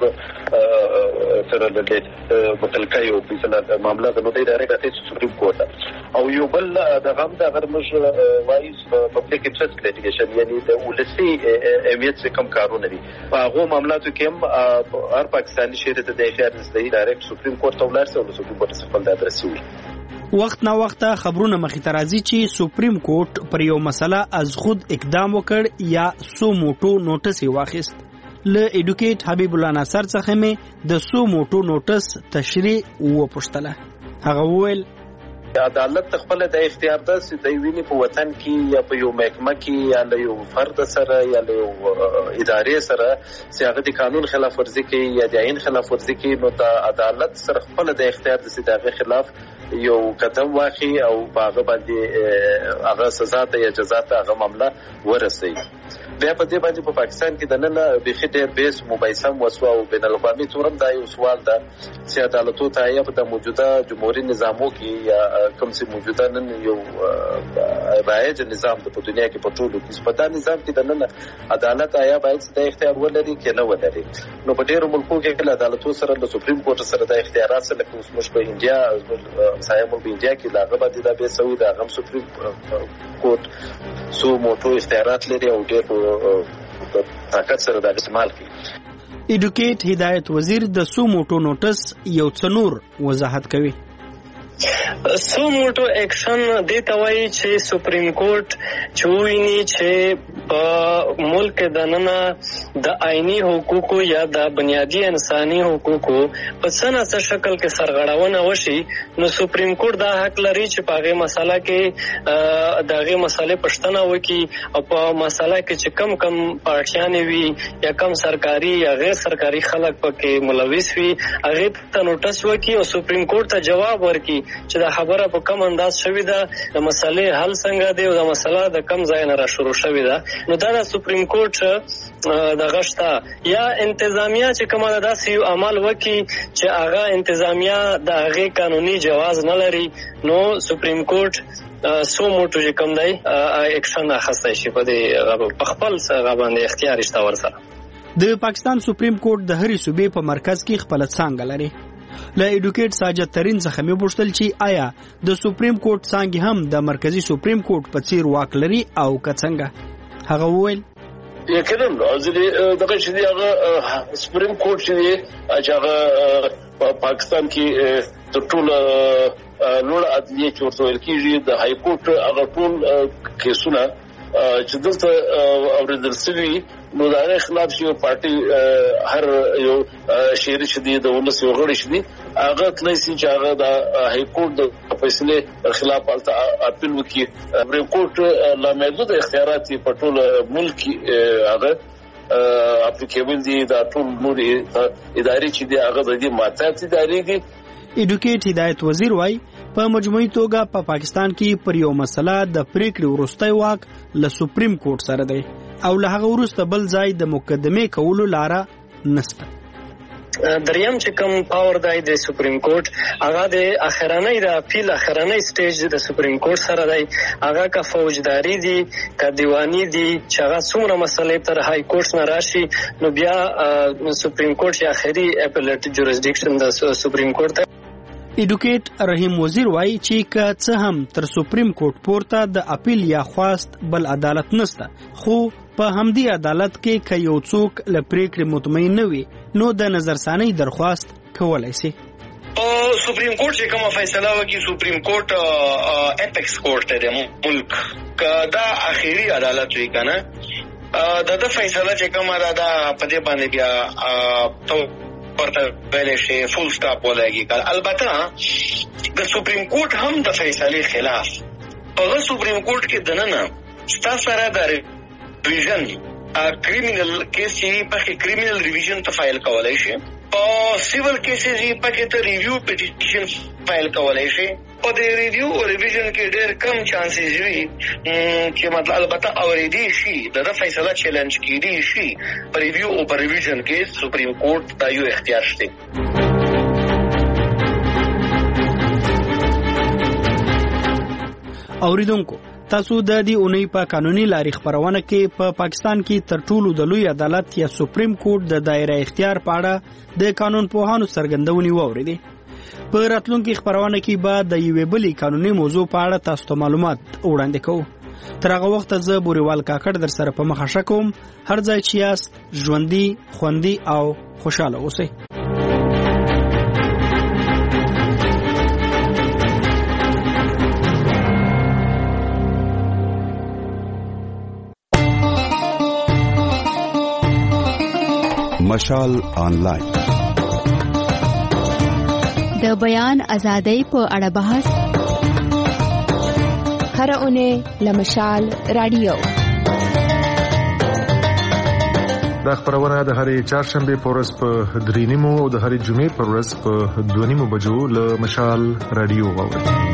سره د متعلقه یو فیصله معاملې د نوې ادارې راځي سپریم کورټ او یو بل د غم د غرمش وایس پبلک انټرست لیټیګیشن یعنی د ولسی اهمیت څخه کم کارونه دي په هغه معاملاتو کې هم هر پاکستاني شهري ته د اختیار نشته ډایرکټ سپریم کورټ ته ولاړ شي او سپریم کورټ څخه د ادرسي وخت نا وخت خبرونه مخې ته راځي چې سپریم کورټ پر یو مسله از خود اقدام وکړ یا سو موټو نوټس واخیست. له ایډوکیټ حبیب الله ناصر څخه مې د سو موټو نوټس تشریح وپوښتله. هغه وویل عدالت خپل د اختیار ده چې د ویني په وطن کې یا په یو محکمه کې یا له یو فرد سره یا له یو ادارې سره چې هغه د قانون خلاف ورزي کوي یا د عین خلاف ورزي کوي نو د عدالت سره خپل د اختیار ده چې دغه خلاف یو قدم واخی او هغه باندې هغه سزا ته یا جزا ته هغه معاملہ ورسي. بیا په دې باندې په پاکستان کې د نن به خټه بیس مباحثه وسو او بین الاقوامي تورم دا یو سوال ده چې عدالتو ته یا په موجوده جمهوریت نظامو کې یا کوم چې موجوده نن یو رایج نظام د دنیا کې په ټولو کې په دا نظام کې د نن عدالت آیا باید د اختیار ولري کې نه ولري. نو په ډیرو ملکو کې عدالتو سره د سپریم کورټ سره د اختیارات سره کوم مش په انډیا سایه ملک انډیا کې لاغه باندې دا به سوي دا غم سپریم کورټ سو موټو اختیارات لري او ډیر طاقت سره د استعمال کوي. ایډوکیټ هدایت وزیر د سو موټو نوټس یو څنور وضاحت کوي. سو موټو اکشن د توای چې سپریم کورټ چوینی چې په ملک دننه د آئینی حقوقو یا د بنیادی انساني حقوقو په څنګه شکل کې سرغړاونه وشي نو سپریم کورټ دا حق لري چې په هغه مسله کې دغه مسلې پښتنه وکي او په مسله کې چې کم کم پارټیان وي یا کم سرکاري یا غیر سرکاري خلک پکې ملوث وي هغه ته نوټس وکي او سپریم کورټ ته جواب ورکي چې دا خبره په کوم انداز شوې ده د مسلې حل څنګه دی او د مسله د کم ځای نه را شروع شوې ده نو دا د سپریم کورټ د غشتا یا انتظامیه چې کومه داسې عمل وکي چې هغه انتظامیه د هغه قانوني جواز نه لري نو سپریم کورټ سو موټو چې کوم دی اکشن اخیستی شي په دې خپل څنګه باندې اختیار شته ورسره. د پاکستان سپریم کورټ د هرې صوبې په مرکز کې خپل څنګه لري. له ایډوکیټ ساجد ترین څخه مې پوښتل چې آیا د سپریم کورټ څنګه هم د مرکزی سپریم کورټ په څیر واک لري او که څنګه. هغه وویل یقینا ځلې دغه چې هغه سپریم کورټ چې هغه پاکستان کې د ټول لوړ عدلیه چې ورته ویل کېږي د های کورټ هغه ټول کیسونه چې دلته اوریدل شوي نو دا غیر خلاف شي پارټي هر یو شهري شدي د ولس یو غړي شدي هغه تلای شي چې هغه د های کورټ د فیصله خلاف اپیل وکړي. سپریم کورټ لا محدود اختیارات په ټول ملک هغه اپلیکیبل دي د ټول نور ادارې چې دي هغه د دې ماتات ادارې دي. ایډوکیټ هدایت وزیر وايي په مجموعي توګه په پا پاکستان کې پر یو مسله د پریکړې وروستۍ واک له سپریم کورټ سره دی او له هغه وروسته بل ځای د مقدمه کولو لاره نشته. دریم چې کوم پاور دی د سپریم کورټ هغه د اخرانه د اپیل اخرانه سټیج د سپریم کورټ سره دی هغه کا فوجداري دي کا دیوانی دي چې هغه څومره مسلې تر های کورټ نه راشي نو بیا سپریم کورټ یا اخري اپیلیټ جوریسډکشن د سپریم کورټ. ایډوکیټ رحیم وزیر وايي چې که څه هم تر سپریم کورټ پورته د اپیل یا خواست بل عدالت نشته خو په همدې عدالت کې که یو څوک له پریکړې مطمئن نه وي نو د نظرثانۍ درخواست کولای شي. سپریم کورټ چې کومه فیصله وکړي سپریم کورټ اپیکس کورټ دی ملک دا اخیری عدالت وی کنه دا د فیصله چې کومه دا په دې باندې بیا تو ورته ویلې شي فول سټاپ ولګي. البته د سپریم کورټ هم د فیصلې خلاف په سپریم کورټ کې دننه ستاسو سره د ریویژن کریمینل کیس چې په کریمینل ریویژن ته فایل کولای شي او سیول کیسز یې په کې ته ریویو پټیشن فایل کولای شي په دې ریویو او ریویژن کې ډېر کم چانسز وي چې مطلب البته اوریدي شي د فیصله چیلنج کیدی شي په ریویو او په ریویژن کې سپریم کورټ دا یو اختیار شته. اوریدونکو تاسو د دې اونۍ په قانوني لارې خبرونه کې په پا پاکستان کې تر ټولو د لوی عدالت یا سپریم کورټ د دایره اختیار په اړه د قانون پوهانو څرګندونې واوریدې. په راتلونکي خبرونه کې به د یوې بلې قانوني موضوع په اړه تاسو ته معلومات وړاندې کوو. تر هغه وخت زه بوريوال کاکړ در سره په مخه شکوم. هر ځای چې یاست ژوندۍ خوندي او خوشاله اوسئ. مشال آنلاین د بیان ازادۍ په اړه بحث هر اونۍ لمشال رادیو. دا خبرونه د هرې چهارشنبه په ورځ په درې نیمو او د هرې جمعې په ورځ په دوه نیمو بجو له مشال رادیو واورئ.